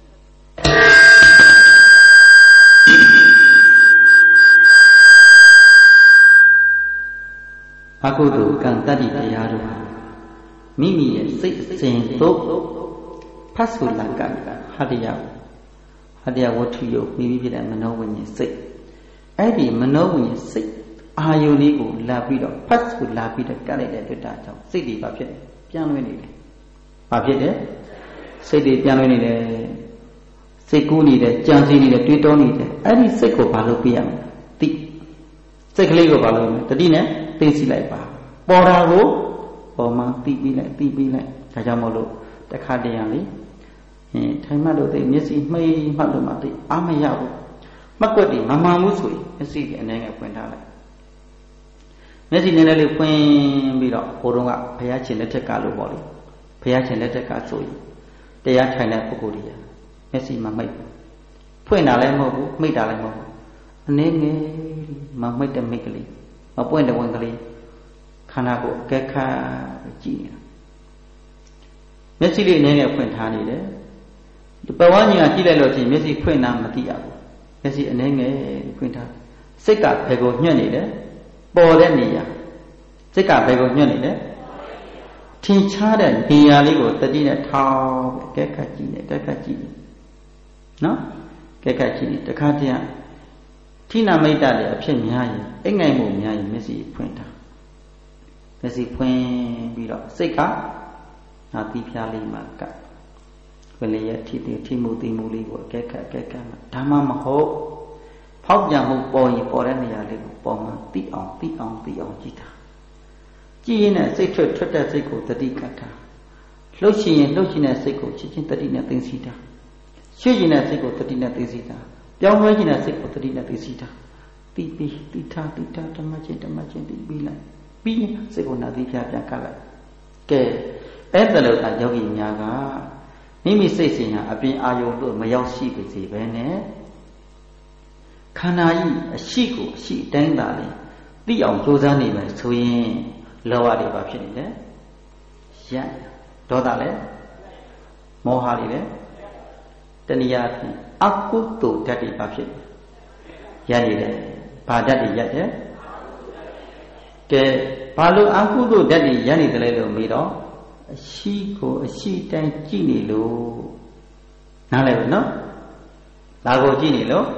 အကုသိုလ်ကံတတ္တိတရားတို့မိမိရဲ့စိတ်အစဉ်သို့ဖတ်ဆိုလကဟတ္တယဟတ္တယဝတ္ထုယမိမိဖြစ်တဲ့မနောဝိညာဉ်စိတ်အဲ့ဒီမနောဝိညာဉ်စိတ်အာယုန်လေးကိုလာပြီးတော့ဖတ်ဆိုလာပြီးတော့ကတ်လိုက်တဲ့တွေ့တာကြောင့်စိတ်တွေဘာဖြစ်လဲပြန်လွှဲနေတယ်ဘာဖြစ်လဲစိတ်တွေပြန်လွှဲနေတယ်စိတ်ကူးနေတယ်ကြံစည်နေတယ်တွေးတောနေတယ်အဲ့ဒီစိတ်ကိုဘာလို့ပြရမလဲသိစိတ်ကလေးကိုဘာလို့လဲတတိနဲ့သိသိလိုက်ပါပေါ်တာကိုပေါ်မှာသိပြီးလိုက်သိပြီးလိုက်ဒါကြောင့်မို့လို့တခါတည်းရလေအင်းထိုင်မှတ်လို့သိမျက်စိမှိတ်မှတ်လို့မှသိအာမရဘူးမှတ်ွက်တွေမမှန်ဘူးဆိုရင်မျက်စိအနေနဲ့ဖွင့်ထားလိုက်မျက်စိနည်းနည်းလေးဖွင့်ပြီးတော့ဘိုးတော်ကဘုရားရှင်လက်ထက်ကလို့ပေါ့လေဘုရားရှင်လက်ထက်ကဆိုရင်တရားထိုင်တဲ့ပုဂ္ဂိုလ်တွေမျက်စိမမှိတ်ဖွင့်တာလည်းမဟုတ်ဘူးမှိတ်တာလည်းမဟုတ်ဘူးအနေငယ်မမှိတ်တဲ့မိတ်ကလေးမပွင့်တဲ့ဝင်ကလေးခန္ဓာကိုအကဲခါကြည့်နေတာမျက်စိလေးအနေနဲ့ဖွင့်ထားနေတယ်ဒီပဝန်းကြီးကကြည့်လိုက်လို့ချင်းမျက်စိဖွင့်တာမသိရဘူးမျက်စိအနေငယ်ဖွင့်ထားစိတ်ကဘယ်ကိုညှက်နေလဲပေါ်တဲ့နေရာစိတ်ကဘယ်ကိုညှက်နေလဲထင်ရှားတဲ့နေရာလေးကိုတတိနဲ့ထောင်းအကဲခါကြည့်နေတက်ကကြည့်နေနော်ကဲခါကြည့်နေတခါတည်းထိနာမိတ်တလည်းအဖြစ်များရင်အိတ်ငိုင်မှုများရင်မျက်စိဖွင့်ထားမျက်စိဖွင့်ပြီးတော့စိတ်ကနာတိဖျားလေးမှာကပ်ဝလေရထိတိထိမှုတိမှုလေးကိုအကဲခတ်အကဲခတ်ဒါမှမဟုတ်ဖောက်ပြန်မှုပေါ်ရင်ပေါ်တဲ့နေရာလေးကိုပေါ်မှသိအောင်သိအောင်သိအောင်ကြည့်တာကြည့်ရင်လည်းစိတ်ထွက်ထွက်တဲ့စိတ်ကိုတတိကတ်တာလှုပ်ရှင်ရင်လှုပ်ရှင်တဲ့စိတ်ကိုချက်ချင်းတတိနဲ့သိသိတာရွှေ့ရင်တဲ့စိတ်ကိုတတိနဲ့သိသိတာပြောင်းလဲခြင်းတဲ့စိတ်ကိုတတိနဲ့သိသိတာတိပိတိထာတိထာဓမ္မချင်းဓမ္မချင်းတိပြီးလိုက်ပြီးရင်စိတ်ကိုနာတိဖျားပြန်ကတ်လိုက်ကဲအဲ့ဒါလို့သာယောဂီများကမိမိစိတ်စဉ်ဟာအပြင်အာယုံတို့မရောက်ရှိပါစေပဲနဲ့ခန္ဓာကြီးအရှိကိုအရှိတိုင်းသာလေသိအောင်ကြိုးစားနေမယ်ဆိုရင်လောဘတွေပါဖြစ်နေတယ်ရံ့ဒေါသလည်းမောဟတွေလည်းတဏှာဖြင့်အကုသိုလ်ဓာတ်တွေပါဖြစ်ရနေတယ်ဘာဓာတ်တွေရက်တယ်ကဲဘာလို့အကုသိုလ်ဓာတ်တွေရနေတယ်လဲလို့မေးတော့အရှိကိုအရှိတိုင်းကြည့်နေလို့နားလည်ဘူးနော်ဒါကိုကြည့်နေလို့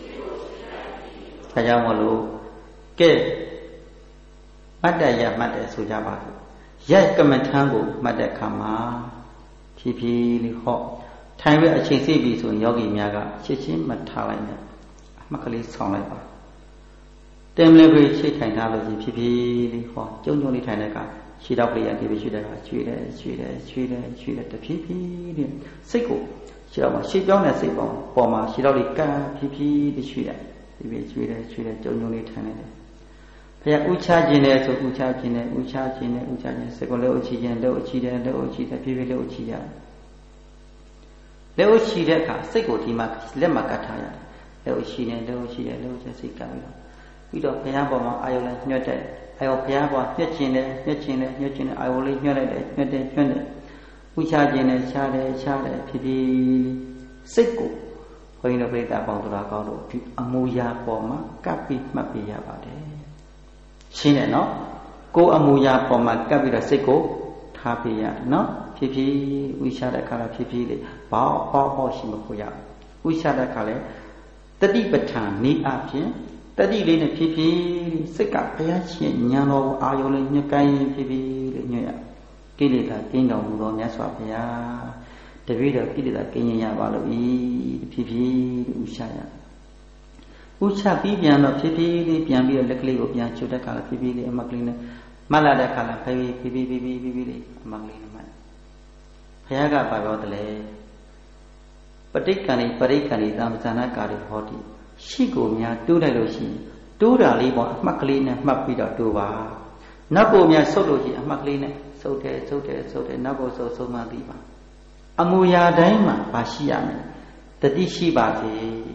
ဒါကြောင့်မလို့ကဲမတ်တရမှတ်တယ်ဆိုကြပါစို့ရက်ကမ္မထံကိုမှတ်တဲ့အခါမှာဖြည်းဖြည်းလေးဟော့ထိုင်ပြီးအချိန်စိတ်ပြီဆိုရင်ယောဂီများကရှင်းရှင်းမှတ်ထားလိုက်နဲ့အမှတ်ကလေးဆောင်လိုက်ပါတင်လေးပြီးချိတ်ထိုင်ထားလို့ဖြည်းဖြည်းလေးဟောကျုံကျုံလေးထိုင်တဲ့အခါခြေတော့ကလေးရဒီပဲရှိတဲ့ကရွှေတယ်ရွှေတယ်ရွှေတယ်ရွှေတယ်တဖြည်းဖြည်းနဲ့စိတ်ကိုရှိတော့မှရှေ့ပြောင်းတဲ့စိတ်ပေါ်ပေါ်မှာရှိတော့လေကံဖြည်းဖြည်းတရွှေ့တယ်ဖြည်းဖြည်းရွှေ့တယ်ရွှေ့တယ်ကြုံကြုံလေးထိုင်နေတယ်ဘုရားဥချခြင်းနဲ့ဆိုဥချခြင်းနဲ့ဥချခြင်းနဲ့ဥချခြင်းစိတ်ကိုလည်းဥချခြင်းလည်းဥချတယ်လည်းဥချတယ်ဖြည်းဖြည်းလည်းဥချရတယ်လည်းဥချတဲ့အခါစိတ်ကိုဒီမှာလက်မှာကတ်ထားရတယ်လည်းဥချနေလည်းဥချတယ်လည်းဥချစိတ်ကပ်ပြီးတော့ပြီးတော့ဘုရားပေါ်မှာအာယုလည်းညှွတ်တယ်အာယုဘုရားပေါ်ညှက်ခြင်းနဲ့ညှက်ခြင်းနဲ့ညှက်ခြင်းနဲ့အာယုလေးညှွတ်လိုက်တယ်ညှွတ်တယ်ညှွတ်တယ်ဥချခြင်းနဲ့ရှားတယ်ရှားတယ်ဖြည်းဖြည်းစိတ်ကိုဘုန်းကြီးတို့ပြိဿပေါင်းတော်ကောင်းတို့ဒီအမူအရာပေါ်မှာကပ်ပြီးမှတ်ပြရပါတယ်ရှင်းတယ်နော်ကိုယ်အမူအရာပေါ်မှာကပ်ပြီးတော့စိတ်ကိုထားပြရတယ်နော်ဖြည်းဖြည်းဥချတဲ့အခါလည်းဖြည်းဖြည်းလေးဘောက်ဘောက်ဘောက်ရှိမဖို့ရဥချတဲ့အခါလည်းတတိပဋ္ဌာန်ဤအပြင်တတိလေးနဲ့ဖြည်းဖြည်းစိတ်ကဘုရားရှင်ဉာဏ်တော်အာယုံလေးညှက်ကိုင်းဖြည်းဖြည်းလေးညွှတ်ရကိလေသာကင်းတော်မူသောမြတ်စွာဘုရားတပည့်တော်ကိလေသာကင်းရင်ရပါလို့ဤဖြည်းဖြည်းဥချရဥချပြီးပြန်တော့ဖြည်းဖြည်းလေးပြန်ပြီးတော့လက်ကလေးကိုပြန်ချုပ်တဲ့အခါလည်းဖြည်းဖြည်းလေးအမကလေးနဲ့မှတ်လာတဲ့အခါလည်းဖြည်းဖြည်းဖြည်းဖြည်းဖြည်းဖြည်းလေးအမကလေးနဲ့မှတ်ဘုရားကဘာပြောတယ်လဲပဋိက္ခဏိပရိက္ခဏိသံသနာကာရိဟောတိရှိကိုများတိုးလိုက်လို့ရှိရင်တိုးတာလေးပေါ်အမှတ်ကလေးနဲ့မှတ်ပြီးတော့တိုးပါနောက်ကိုများဆုပ်လို့ရှိရင်အမှတ်ကလေးနဲ့ဆုပ်တယ်ဆုပ်တယ်ဆုပ်တယ်နောက်ကိုဆုပ်ဆုံးမှသိပါအမူအရာတိုင်းမှာပါရှိရမယ်တတိရှိပါစေ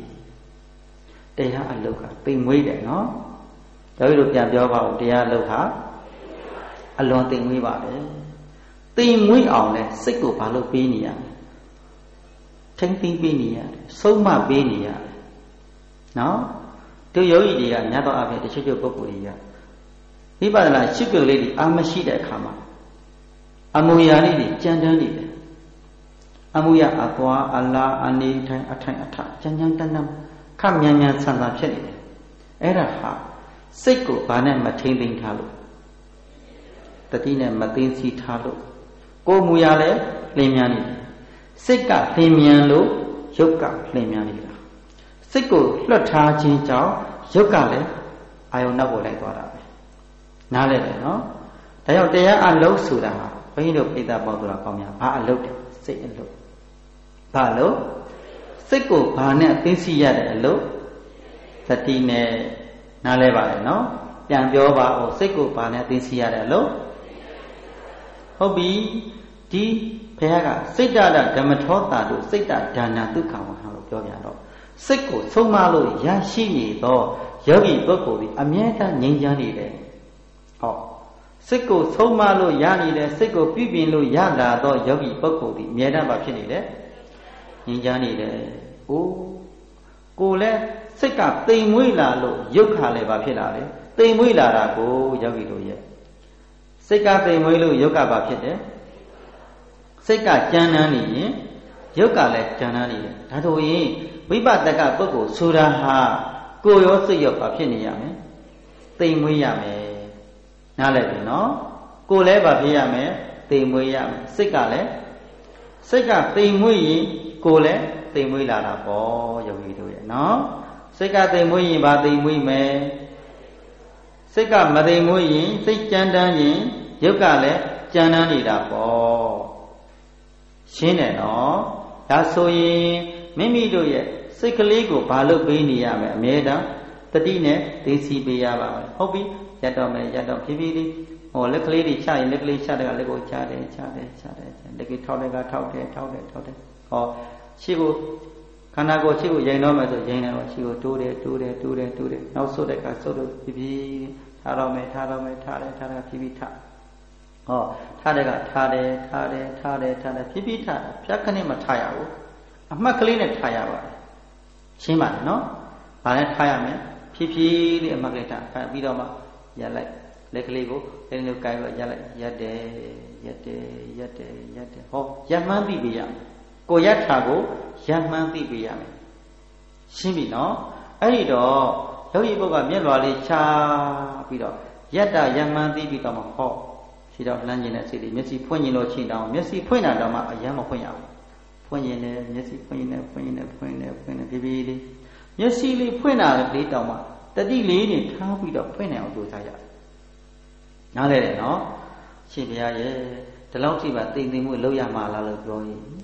တရားအလုပ်ကပိန်မွေးတယ်နော်ဒါပြီးတော့ပြန်ပြောပါဦးတရားအလုပ်ဟာအလွန်တိမ်မွေးပါတယ်တိမ်မွေးအောင်လဲစိတ်ကိုဘာလို့ပေးနေရလဲထိမ့်သိမ့်ပေးနေရတယ်ဆုံးမပေးနေရတယ်နော်တို့ယောဂီတွေကညတော့အပြင်တချို့ချို့ပုဂ္ဂိုလ်တွေကဝိပဿနာရှိကြလေးတွေအာမရှိတဲ့အခါမှာအမူအရာလေးတွေကြမ်းတမ်းနေတယ်အမူအရာအသွားအလားအနေထိုင်အထိုင်အထကြမ်းကြမ်းတန်းတန်းခက်မြန်မြန်ဆန်ဆန်ဖြစ်နေတယ်အဲ့ဒါဟာစိတ်ကိုဘာနဲ့မထိမ့်သိမ့်ထားလို့တတိနဲ့မသိသိထားလို့ကိုယ်မူအရာလည်းလင်းမြန်နေတယ်စိတ်ကလင်းမြန်လို့ရုပ်ကလင်းမြန်နေတာစိတ်ကိုလွတ်ထားခြင်းကြောင့်ရုပ်ကလည်းအာယုံနောက်ကိုလိုက်သွားတာပဲနားလဲတယ်နော်ဒါကြောင့်တရားအလုပ်ဆိုတာဟာဘုန်းကြီးတို့ပိဋကပေါင်းဆိုတာကောင်းများဘာအလုပ်လဲစိတ်အလုပ်ဘာအလုပ်စိတ်ကိုဘာနဲ့သိသိရတဲ့အလုပ်သတိနဲ့နားလဲပါလေနော်ပြန်ပြောပါဦးစိတ်ကိုဘာနဲ့သိသိရတဲ့အလုပ်ဟုတ်ပြီဒီဘုရားကစိတ်တရဓမ္မထောတာတို့စိတ်တဒါနဒုက္ခဝဟလို့ပြောပြန်တော့စိတ်ကိုဆုံးမလို့ရရှိနေသောယောဂီပုဂ္ဂိုလ်ဒီအမြဲတမ်းငြိမ်းချမ်းနေတယ်ဟောစိတ်ကိုဆုံးမလို့ရနေတယ်စိတ်ကိုပြုပြင်လို့ရလာသောယောဂီပုဂ္ဂိုလ်ဒီအမြဲတမ်းပါဖြစ်နေတယ်ငြိမ်းချမ်းနေတယ်အိုးကိုလည်းစိတ်ကတိမ်မွေးလာလို့ရုပ်ခါလည်းပါဖြစ်လာတယ်တိမ်မွေးလာတာကိုယောဂီတို့ရဲ့စိတ်ကတိမ်မွေးလို့ရုပ်ကပါဖြစ်တယ်စိတ်ကကြမ်းတမ်းနေရင်ရုပ်ကလည်းကြမ်းတမ်းနေတယ်ဒါတို့ရင်ဝိပဿကပုဂ္ဂိုလ်ဆိုတာဟာကိုယ်ရောစိတ်ရောပါဖြစ်နေရမယ်တိမ်မွေးရမယ်နားလည်ပြီနော်ကိုယ်လည်းပါဖြစ်ရမယ်တိမ်မွေးရမယ်စိတ်ကလည်းစိတ်ကတိမ်မွေးရင်ကိုယ်လည်းတိမ်မွေးလာတာပေါ့ယောဂီတို့ရဲ့နော်စိတ်ကတိမ်မွေးရင်ဘာတိမ်မွေးမယ်စိတ်ကမတိမ်မွေးရင်စိတ်ကြမ်းတမ်းရင်ရုပ်ကလည်းကြမ်းတမ်းနေတာပေါ့ရှင်းတယ်နော်ဒါဆိုရင်မိမိတို့ရဲ့စိတ်ကလေးကိုဘာလို့ပေးနေရမလဲအမြဲတမ်းတတိနဲ့သိသိပေးရပါမယ်ဟုတ်ပြီရတော့မယ်ရတော့ဖြည်းဖြည်းလေးဟောလက်ကလေးတွေချရင်လက်ကလေးချတဲ့ကလက်ကိုချတယ်ချတယ်ချတယ်လက်ကထောက်တဲ့ကထောက်တယ်ထောက်တယ်ထောက်တယ်ဟောရှေ့ကိုခန္ဓာကိုယ်ရှေ့ကိုရင်တော့မယ်ဆိုရင်တယ်တော့ရှေ့ကိုတိုးတယ်တိုးတယ်တိုးတယ်တိုးတယ်နောက်ဆုတ်တဲ့ကဆုတ်လို့ဖြည်းဖြည်းထားတော့မယ်ထားတော့မယ်ထားတယ်ထားတယ်ဖြည်းဖြည်းထားဟောထားတဲ့ကထားတယ်ထားတယ်ထားတယ်ထားတယ်ဖြည်းဖြည်းထားဖြတ်ခဏမထားရဘူးအမှတ်ကလေးနဲ့ထားရပါတယ်ရှင်းပါတယ်နော်ဘာနဲ့ထားရမလဲဖြည်းဖြည်းလေးအမှတ်ကလေးထားဖတ်ပြီးတော့မှရလိုက်လက်ကလေးကိုလက်လေးကိုကိုင်းပြီးရလိုက်ရက်တယ်ရက်တယ်ရက်တယ်ရက်တယ်ဟောရမှန်းသိပေးရမယ်ကိုရက်ထားကိုရမှန်းသိပေးရမယ်ရှင်းပြီနော်အဲ့ဒီတော့ယောဂီပုဂ္ဂိုလ်မျက်လွှာလေးချပြီးတော့ရက်တာရမှန်းသိပြီးတော့မှဟောရှိတော့လှမ်းကျင်တဲ့စိတ်လေးမျက်စိဖွင့်ကျင်လို့ချင်းတောင်းမျက်စိဖွင့်တာတော့မှအယမ်းမဖွင့်ရဘူးဖွင့်ရင်လည်းမျက်စိဖွင့်ရင်လည်းဖွင့်ရင်လည်းဖွင့်ရင်လည်းဖွင့်နေဖြည်းဖြည်းလေးမျက်စိလေးဖွင့်တာလေးတောင်းမှတတိလေးနဲ့ထားပြီးတော့ဖွင့်နေအောင်ကြိုးစားရတယ်နားလဲတယ်နော်ရှင်ဘုရားရဲ့ဒီလောက်ထိပါတိမ်တိမ်မှုလောက်ရမှာလားလို့ပြောရင်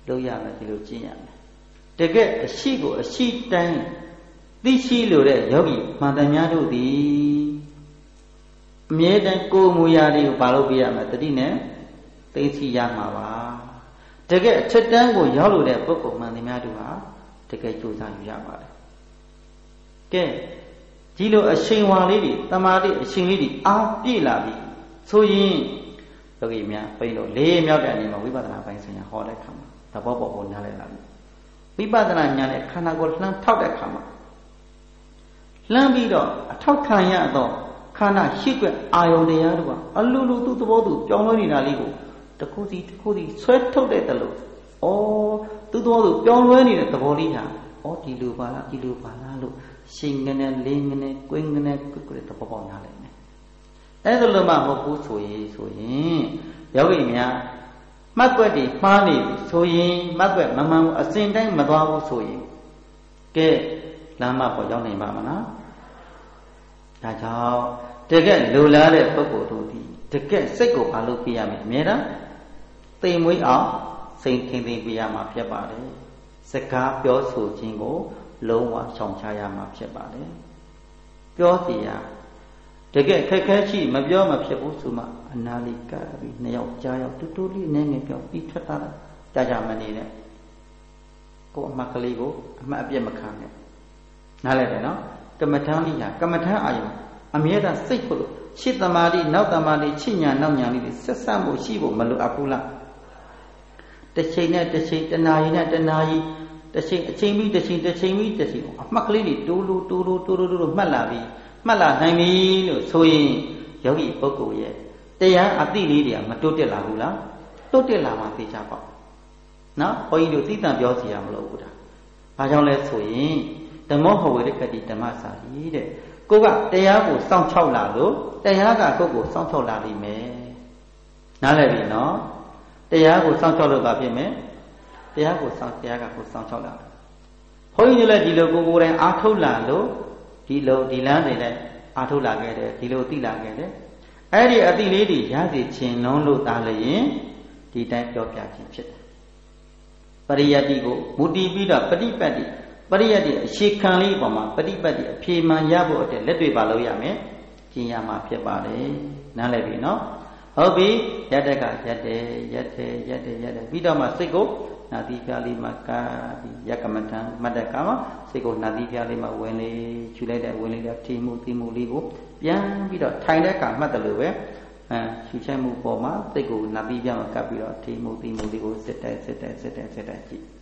လုပ်ရမယ်ဒီလိုကျင့်ရမယ်တကယ်အရှိကိုအရှိတိုင်းသိရှိလို့တဲ့ယောဂီမှန်တယ်များတို့သည်အမြဲတမ်းကိုယ်မူရာတွေကိုပါလို့ပြရမယ်တတိနဲ့သိသိရမှာပါတကယ်အထက်တန်းကိုရောက်လို့တဲ့ပုဂ္ဂိုလ်မှန်တယ်များတို့ဟာတကယ်ကြိုးစားယူရပါတယ်ကဲဒီလိုအရှိန်ဝါလေးတွေတမာတိအရှိန်လေးတွေအားပြည့်လာပြီဆိုရင်ယောဂီများပြိလို့လေးမြောက်တဲ့အနေမှာဝိပဿနာပိုင်းဆိုင်ရာဟောတဲ့ခါမှာသဘောပေါက်ဖို့နားလည်လာပြီဝိပဿနာဉာဏ်နဲ့ခန္ဓာကိုယ်လှမ်းထောက်တဲ့ခါမှာလှမ်းပြီးတော့အထောက်ခံရတော့ခန္ဓာရှိခွင့်အာယုန်တရားတို့ကအလူလူသူ့သဘောသူပြောင်းလဲနေတာလေးကိုတခုစီတခုစီဆွဲထုတ်တဲ့တလို့ဩသူ့သဘောသူပြောင်းလဲနေတဲ့သဘောလေးဟာဩဒီလိုပါလားဒီလိုပါလားလို့ရှင်ငနဲ့လင်းငနဲ့ကွင်းငနဲ့ကွကွတဲ့သဘောပေါက်နားလည်မယ်အဲ့ဒါလိုမှမဟုတ်ဘူးဆိုရင်ဆိုရင်ယောဂီများမှတ်ွက်တွေမှားနေပြီဆိုရင်မှတ်ွက်မမှန်ဘူးအစဉ်တိုင်းမသွားဘူးဆိုရင်ကဲလမ်းမပေါ်ရောက်နိုင်ပါမလားဒါကြောင့်တကယ်လူလားတဲ့ပုဂ္ဂိုလ်တို့ဒီတကယ်စိတ်ကိုဘာလို့ပြရမလဲအများအားသိမ်မွေးအောင်စိတ်ထင်သိမ်းပြရမှာဖြစ်ပါတယ်စကားပြောဆိုခြင်းကိုလုံးဝရှောင်ရှားရမှာဖြစ်ပါတယ်ပြောစီရတကယ်ခက်ခဲရှိမပြောမဖြစ်ဘူးဆိုမှအနာလိကပြီးနှစ်ယောက်ကြားယောက်တူတူလေးနည်းနည်းပြောပြီးထွက်တာကြာကြာမနေနဲ့ကိုယ်အမှတ်ကလေးကိုအမှတ်အပြည့်မခံနဲ့နားလည်တယ်နော်ကမ္မထမ်းလေးဟာကမ္မထမ်းအာယုံအမြဲတမ်းစိတ်ဖို့လို့ရှစ်သမာဓိနောက်သမာဓိချိညာနောက်ညာလေးတွေဆက်ဆက်မှုရှိဖို့မလိုအပ်ဘူးလားတစ်ချိန်နဲ့တစ်ချိန်တနာရီနဲ့တနာရီတစ်ချိန်အချိန်ပြီးတစ်ချိန်တစ်ချိန်ပြီးတစ်ချိန်အမှတ်ကလေးတွေတိုးလို့တိုးလို့တိုးလို့တိုးလို့မှတ်လာပြီးမှတ်လာနိုင်ပြီလို့ဆိုရင်ယောဂီပုဂ္ဂိုလ်ရဲ့တရားအသိလေးတွေကမတိုးတက်လာဘူးလားတိုးတက်လာမှသိကြပါနော်ဘုန်းကြီးတို့သိတံပြောစီရမလို့ဘူးဒါဘာကြောင့်လဲဆိုရင်ဓမ္မောဟဝေရကတိဓမ္မစာရီတဲ့ကိုကတရားကိုစောင့်ချောက်လာလို့တရားကကိုယ့်ကိုစောင့်ချောက်လာလိမ့်မယ်နားလည်ပြီနော်တရားကိုစောင့်ချောက်လို့ဘာဖြစ်မလဲတရားကိုစောင့်တရားကကိုစောင့်ချောက်လာတယ်ဘုန်းကြီးတို့လည်းဒီလိုကိုယ်ကိုယ်တိုင်အားထုတ်လာလို့ဒီလိုဒီလမ်းတွေနဲ့အားထုတ်လာခဲ့တယ်ဒီလိုသိလာခဲ့တယ်အဲ့ဒီအတိလေးတွေရစီခြင်းလုံးလို့သားလျင်ဒီတိုင်းပြောပြခြင်းဖြစ်တယ်ပရိယတ္တိကိုမူတည်ပြီးတော့ပฏิပတ်တိပရိယတ္တိအရှိခံလေးပေါ်မှာပฏิပတ်တိအဖြေမှန်ရဖို့အတွက်လက်တွေ့ပါလို့ရမယ်ကျင့်ရမှာဖြစ်ပါတယ်နားလည်ပြီနော်ဟုတ်ပြီရက်တက်ကရက်တယ်ရက်တယ်ရက်တယ်ရက်တယ်ပြီးတော့မှစိတ်ကိုနာတိပြားလေးမှာကာပြီးရကမထံမတ်တက်ကမှာစိတ်ကိုနာတိပြားလေးမှာဝင်လေခြူလိုက်တဲ့ဝင်လေတဲ့ထိမှုသိမှုလေးကိုပြန်ပြီးတော့ထိုင်တဲ့အခါမှတ်တယ်လို့ပဲအဲခြူချက်မှုပေါ်မှာစိတ်ကိုနာတိပြားမှာကပ်ပြီးတော့ထိမှုသိမှုလေးကိုစစ်တိုက်စစ်တိုက်စစ်တိုက်စစ်တိုက်ကြည့်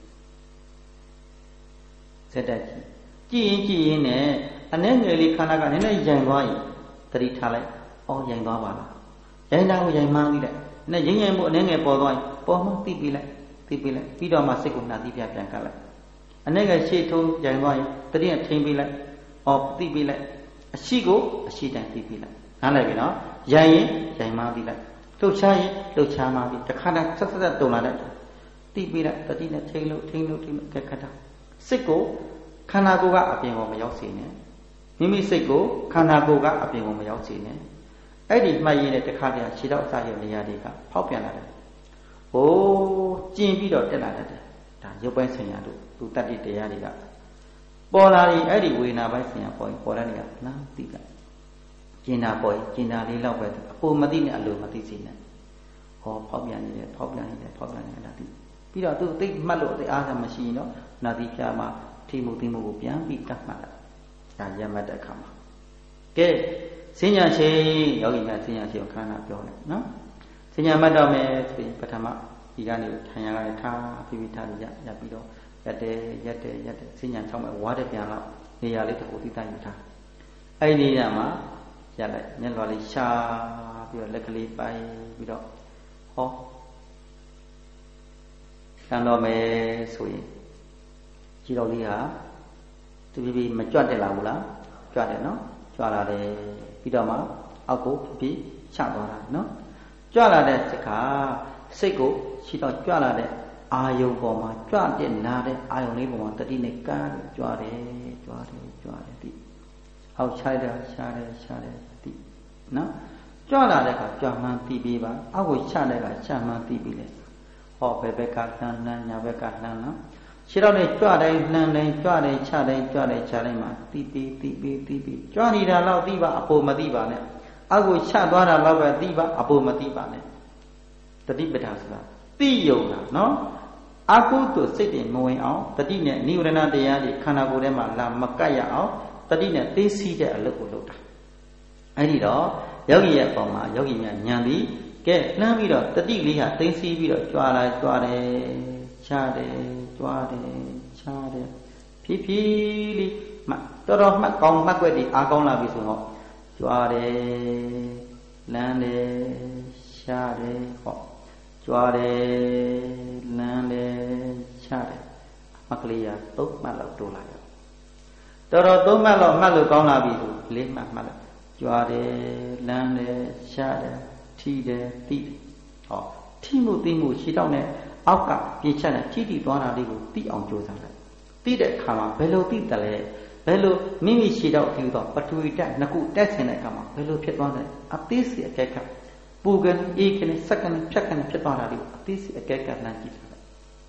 စစ်တိုက်ကြည့်ကြည့်ရင်ကြည့်ရင်နဲ့အနည်းငယ်လေးခန္ဓာကနည်းနည်းယိုင်သွားရင်သတိထားလိုက်အော်ယိုင်သွားပါလားယိုင်တာကိုယိုင်မှန်းပြီးလိုက်နဲ့ရင်းငယ်မှုအနည်းငယ်ပေါ်သွားရင်ပေါ်မှသိပြီးလိုက်သိပြီးလိုက်ပြီးတော့မှစိတ်ကိုနှာသီးပြပြန်ကပ်လိုက်အနည်းငယ်ရှေ့ထိုးယိုင်သွားရင်တတိယထိန်ပြီးလိုက်အော်သိပြီးလိုက်အရှိကိုအရှိတန်သိပြီးလိုက်နားလည်ပြီနော်ယိုင်ရင်ယိုင်မှန်းပြီးလိုက်လှုပ်ရှားရင်လှုပ်ရှားမှပြီးတစ်ခါတည်းဆက်ဆက်ဆက်တုံလာလိုက်သိပြီးလိုက်တတိနဲ့ထိန်လို့ထိန်လို့ထိန်လို့ကဲခတ်တာစိတ်ကိုခန္ဓာကိုယ်ကအပြင်ကိုမရောက်စေနဲ့မိမိစိတ်ကိုခန္ဓာကိုယ်ကအပြင်ကိုမရောက်စေနဲ့အဲ့ဒီမှတ်ရင်းနဲ့တစ်ခါတည်းခြေတော့အစရနေရာတွေကဖောက်ပြန်လာတယ်ဟိုးကျင်ပြီးတော့တက်လာတတ်တယ်ဒါရုပ်ပိုင်းဆိုင်ရာတို့သူတတ္တိတရားတွေကပေါ်လာရင်အဲ့ဒီဝေဒနာပိုင်းဆိုင်ရာပေါ်ရင်ပေါ်တဲ့နေရာလားသိလိုက်ကျင်တာပေါ်ရင်ကျင်တာလေးလောက်ပဲအပေါ်မသိနဲ့အလိုမသိစေနဲ့ဟောဖောက်ပြန်နေတယ်ဖောက်ပြန်နေတယ်ဖောက်ပြန်နေတာသိပြီးတော့သူသိမှတ်လို့သိအားသာမရှိရင်တော့နာတိပြာမှာထိမှုသိမှုကိုပြန်ပြီးတတ်မှတ်လိုက်ဒါရမှတ်တဲ့အခါမှာကဲစဉ္ညာရှိယောဂီများစဉ္ညာရှိကိုခန္ဓာပြောလိုက်နော်စဉ္ညာမှတ်တော့မယ်ဆိုရင်ပထမဒီကနေထိုင်ရကနေထားပြီးပြီးထားရရပြီးတော့ရက်တယ်ရက်တယ်ရက်တယ်စဉ္ညာ၆မဲ့ဝါတဲ့ပြန်တော့နေရာလေးတစ်ခုသိတတ်ယူထားအဲ့ဒီနေရာမှာရလိုက်မျက်လွှာလေးရှာပြီးတော့လက်ကလေးပိုင်ပြီးတော့ဟောခံတော့မယ်ဆိုရင်ခြေတော်လေးဟာသူပြပြမကြွတ်တက်လာဘူးလားကြွတ်တယ်နော်ကြွလာတယ်ပြီးတော့မှအောက်ကိုပြီးချသွားတာနော်ကြွလာတဲ့စကားစိတ်ကိုခြေတော်ကြွလာတဲ့အာယုံပေါ်မှာကြွတဲ့နာတဲ့အာယုံလေးပေါ်မှာတတိနဲ့ကားကြွတယ်ကြွတယ်ကြွတယ်ဒီအောက်ခြိုက်တယ်ရှားတယ်ရှားတယ်ဒီနော်ကြွလာတဲ့အခါကြွမှန်းပြီးပြီးပါအောက်ကိုချတဲ့အခါချမှန်းပြီးပြီးလေဩဟောဘယ်ဘက်ကလှမ်းလှမ်းညာဘက်ကလှမ်းနော်ခြေတော့နဲ့ကြွတိုင်းလှမ်းတိုင်းကြွတိုင်းချတိုင်းကြွတိုင်းချတိုင်းမှာတီးပြီးတီးပြီးတီးပြီးကြွနေတာတော့သိပါအပေါ်မသိပါနဲ့အောက်ကိုချသွားတာတော့ပဲသိပါအပေါ်မသိပါနဲ့တတိပဋ္ဌာန်ဆိုတာသိယုံတာနော်အကုသို့စိတ်တွေမဝင်အောင်တတိနဲ့နိဝရဏတရားတွေခန္ဓာကိုယ်ထဲမှာလာမကတ်ရအောင်တတိနဲ့သိသိတဲ့အလုပ်ကိုလုပ်တာအဲ့ဒီတော့ယောဂီရဲ့ပုံမှာယောဂီများဉာဏ်ပြီးကဲလှမ်းပြီးတော့တတိလေးဟာသိသိပြီးတော့ကြွားလာကြွားတယ်ချတယ်ကြွားတယ်ချတယ်ဖြည်းဖြည်းလေးမှတော်တော်မှတ်ကောင်းမှတ်ွက်ဒီအားကောင်းလာပြီဆိုတော့ကြွားတယ်လမ်းတယ်ချတယ်ဟောကြွားတယ်လမ်းတယ်ချတယ်မှတ်ကလေးကသုံးမှတ်လောက်တိုးလာရောတော်တော်သုံးမှတ်လောက်မှတ်လို့ကောင်းလာပြီဆိုလေးမှတ်မှတ်လိုက်ကြွားတယ်လမ်းတယ်ချတယ်ထီတယ်တိတယ်ဟောထီမှုသိမှုရှင်းတော့နဲ့အောက်ကပြေချက်နဲ့ထီတီသွားတာလေးကိုသိအောင်ကြိုးစားလိုက်သိတဲ့အခါမှာဘယ်လိုသိတယ်လဲဘယ်လိုမိမိရှင်းတော့ပြီးတော့ပထဝီတက်နှစ်ခုတက်ဆင်တဲ့အခါမှာဘယ်လိုဖြစ်သွားလဲအသေးစိတ်အကဲခတ်ပူကန်အေးကန်စက္ကန်ဖြတ်ကန်ဖြစ်သွားတာလေးအသေးစိတ်အကဲခတ်လမ်းကြည့်လိုက်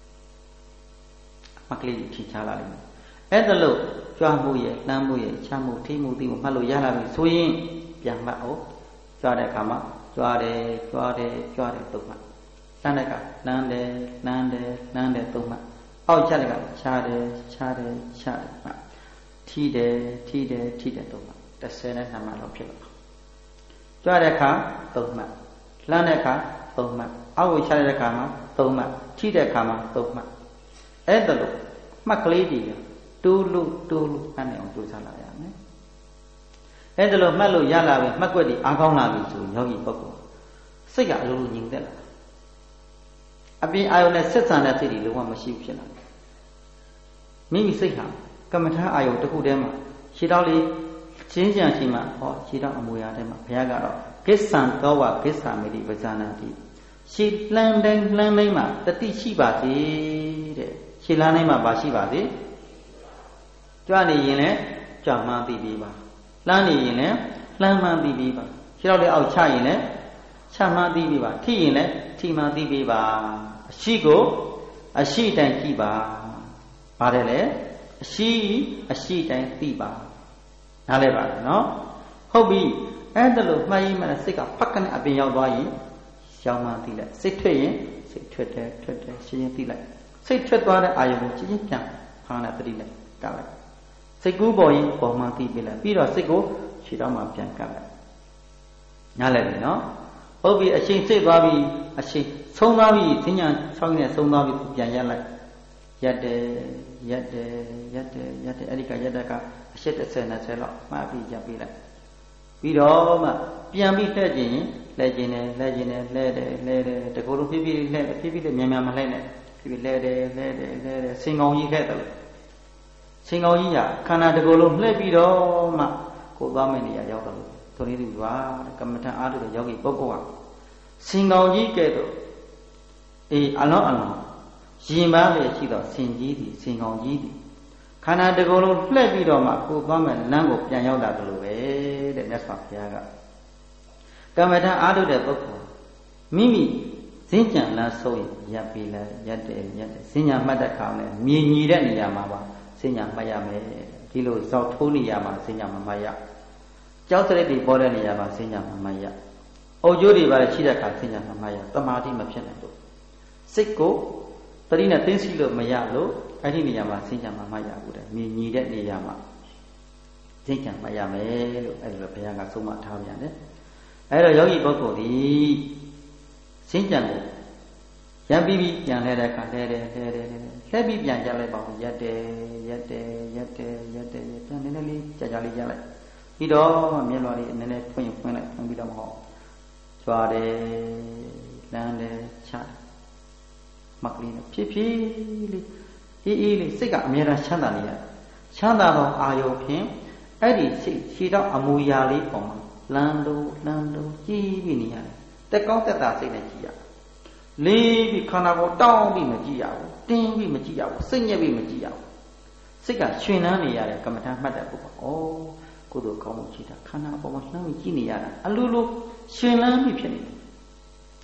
မကလေးထီချလာလိမ့်မယ်အဲ့ဒါလို့ကြွားမှုရဲ့လမ်းမှုရဲ့ချမှုထိမှုသိမှုမှတ်လို့ရလာပြီဆိုရင်ပြန်မှတ်အောင်ကြွားတဲ့အခါမှာကြွားတယ်ကြွားတယ်ကြွားတယ်သုံးမှလမ်းတဲ့ကလမ်းတယ်လမ်းတယ်လမ်းတယ်သုံးမှအောက်ချက်တဲ့ကချားတယ်ချားတယ်ချားတယ်မှထီတယ်ထီတယ်ထီတယ်သုံးမှတစ်ဆယ်နဲ့နှစ်မှလောက်ဖြစ်လာကြွားတဲ့အခါသုံးမှလမ်းတဲ့အခါသုံးမှအောက်ကိုချတဲ့အခါမှာသုံးမှထိတဲ့အခါမှာသုံးမှအဲ့ဒါလို့မှတ်ကလေးတွေတူးလို့တူးလို့မှတ်နေအောင်ကြိုးစားလာရမယ်အဲ့ဒါလို့မှတ်လို့ရလာပြီမှတ်ွက်တွေအားကောင်းလာပြီဆိုယောဂီပုဂ္ဂိုလ်စိတ်ကအလိုလိုငြိမ်သက်လာအပြင်အာယုန်နဲ့ဆက်ဆံတဲ့စိတ်တွေလုံးဝမရှိဘူးဖြစ်လာမိမိစိတ်ဟာကမ္မထာအာယုန်တစ်ခုတည်းမှာခြေတော်လေးချင်းကြံရှိမှဟောခြေတော်အမူအရာထဲမှာဘုရားကတော့ကိစ္ဆံသောဝကိစ္ဆာမိတိပဇာနာတိခြေလှမ်းတိုင်းလှမ်းတိုင်းမှာတတိရှိပါစေတဲ့ခြေလှမ်းတိုင်းမှာပါရှိပါစေကြွနေရင်လည်းကြွမှန်းသိပြီးပါလှမ်းနေရင်လည်းလှမ်းမှန်းသိပြီးပါခြေတော်လေးအောက်ချရင်လည်းချမှန်းသိပြီးပါထိရင်လည်းထိမှန်းသိပြီးပါအရှိကိုအရှိတိုင်ကြည့်ပါပါတယ်လေအရှိအရှိတိုင်သိပါနားလဲပါနော်ဟုတ်ပြီအဲ့ဒါလို့မှတ်ရင်မှစိတ်ကဖက်ကနေအပြင်ရောက်သွားရင်ရှောင်းမှသိလိုက်စိတ်ထွက်ရင်စိတ်ထွက်တယ်ထွက်တယ်ရှင်းရှင်းသိလိုက်စိတ်ထွက်သွားတဲ့အာယုံကိုချင်းချင်းပြန်ဖားနဲ့တတိလိုက်ကပ်လိုက်စိတ်ကူးပေါ်ရင်ပေါ်မှသိပြလိုက်ပြီးတော့စိတ်ကိုခြေတော်မှပြန်ကပ်လိုက်နားလဲပြီနော်ဟုတ်ပြီအချိန်စိတ်သွားပြီအချိန်ဆုံးသွားပြီသင်ညာဆောင်းနေဆုံးသွားပြီပြန်ရက်လိုက်ရက်တယ်ရက်တယ်ရက်တယ်ရက်တယ်အဲ့ဒီကရက်တဲ့ကအရှက်တစ်ဆယ်နှစ်ဆယ်လောက်မှတ်ပြီးရပ်ပြီးလိုက်ပြီးတော့မှပြန်ပြီးလှည့်ကျင်ရင်လှည့်ကျင်တယ်လှည့်ကျင်တယ်လှည့်တယ်လှည့်တယ်တကူလုံးဖြည်းဖြည်းလှည့်ဖြည်းဖြည်းလေးမြန်မြန်မလှည့်နဲ့ဖြည်းဖြည်းလှည့်တယ်လှည့်တယ်လှည့်တယ်စင်ကောင်ကြီးခဲ့တယ်စင်ကောင်ကြီးကခန္ဓာတကူလုံးလှည့်ပြီးတော့မှကိုသွားမယ့်နေရာရောက်တယ်ဆိုနေသူကကမ္မထအားထုတ်တဲ့ယောဂီပုဂ္ဂိုလ်ကစင်ကောင်ကြီးကဲ့သို့အေးအလုံးအလုံးရင်ပန်းလေးရှိတော့စင်ကြီးသည်စင်ကောင်ကြီးသည်ခန္ဓာတကူလုံးလှည့်ပြီးတော့မှကိုသွားမယ့်လမ်းကိုပြန်ရောက်တာလို့ပဲတဲ့မြတ်စွာဘုရားကကမ္မထအားထုတ်တဲ့ပုဂ္ဂိုလ်မိမိစဉ္ကြံလမ်းဆုံးရပ်ပြီးလဲရပ်တယ်ရပ်တယ်စဉ္ကြံမှတ်တဲ့ခါနဲ့မြင်ညီတဲ့နေရာမှာပါစဉ္ကြံမှတ်ရမယ်ဒီလိုဇောက်ထိုးနေရာမှာစဉ္ကြံမမှတ်ရကြောက်စရိတ်တွေပေါ်တဲ့နေရာမှာစဉ္ကြံမမှတ်ရအုပ်ကျိုးတွေပါရှိတဲ့အခါစဉ္ကြံမမှတ်ရတမာတိမဖြစ်နိုင်လို့စိတ်ကိုတတိနဲ့သိသိလို့မရလို့အဲ့ဒီနေရာမှာစဉ္ကြံမမှတ်ရဘူးတဲ့မြင်ညီတဲ့နေရာမှာစဉ္ကြံမှတ်ရမယ်လို့အဲ့လိုဘုရားကဆုံးမထားပြန်တယ်အဲ့တော့ယောဂီပုဂ္ဂိုလ်ဒီစဉ္ကြံကိုရံပြီးပြီးပြန်လဲတဲ့အခါလဲတယ်လဲတယ်လဲလဲပြီးပြန်ကြလိုက်ပါဦးရက်တယ်ရက်တယ်ရက်တယ်ရက်တယ်ပြန်နည်းနည်းလေးကြာကြာလေးရလိုက်ပြီးတော့မျက်လွှာလေးနည်းနည်းဖွင့်ဖွင့်လိုက်ဖွင့်ပြီးတော့မဟုတ်ကြွားတယ်လမ်းတယ်ချတယ်မကလေးနဲ့ဖြည်းဖြည်းလေးအေးအေးလေးစိတ်ကအမြဲတမ်းချမ်းသာနေရချမ်းသာသောအာယုဖြင့်အဲ့ဒီစိတ်ခြေတော့အမူအရာလေးပုံမှာလမ်းလို့လမ်းလို့ကြည်ပြီးနေရတယ်တက်ကောင်းတက်တာစိတ်နဲ့ကြည်ရလေးပြီးခန္ဓာကိုယ်တောင်းပြီးမကြည်ရဘူးတင်းပြီးမကြည်ရဘူးစိတ်ညက်ပြီးမကြည်ရဘူးစိတ်ကရှင်လန်းနေရတယ်ကမ္မထာမှတ်တဲ့ပုဂ္ဂိုလ်ဩကုသိုလ်ကောင်းမှုရှိတာခန္ဓာပေါ်မှာလှမ်းပြီးကြည်နေရတာအလိုလိုရှင်လန်းပြီးဖြစ်နေတယ်စိ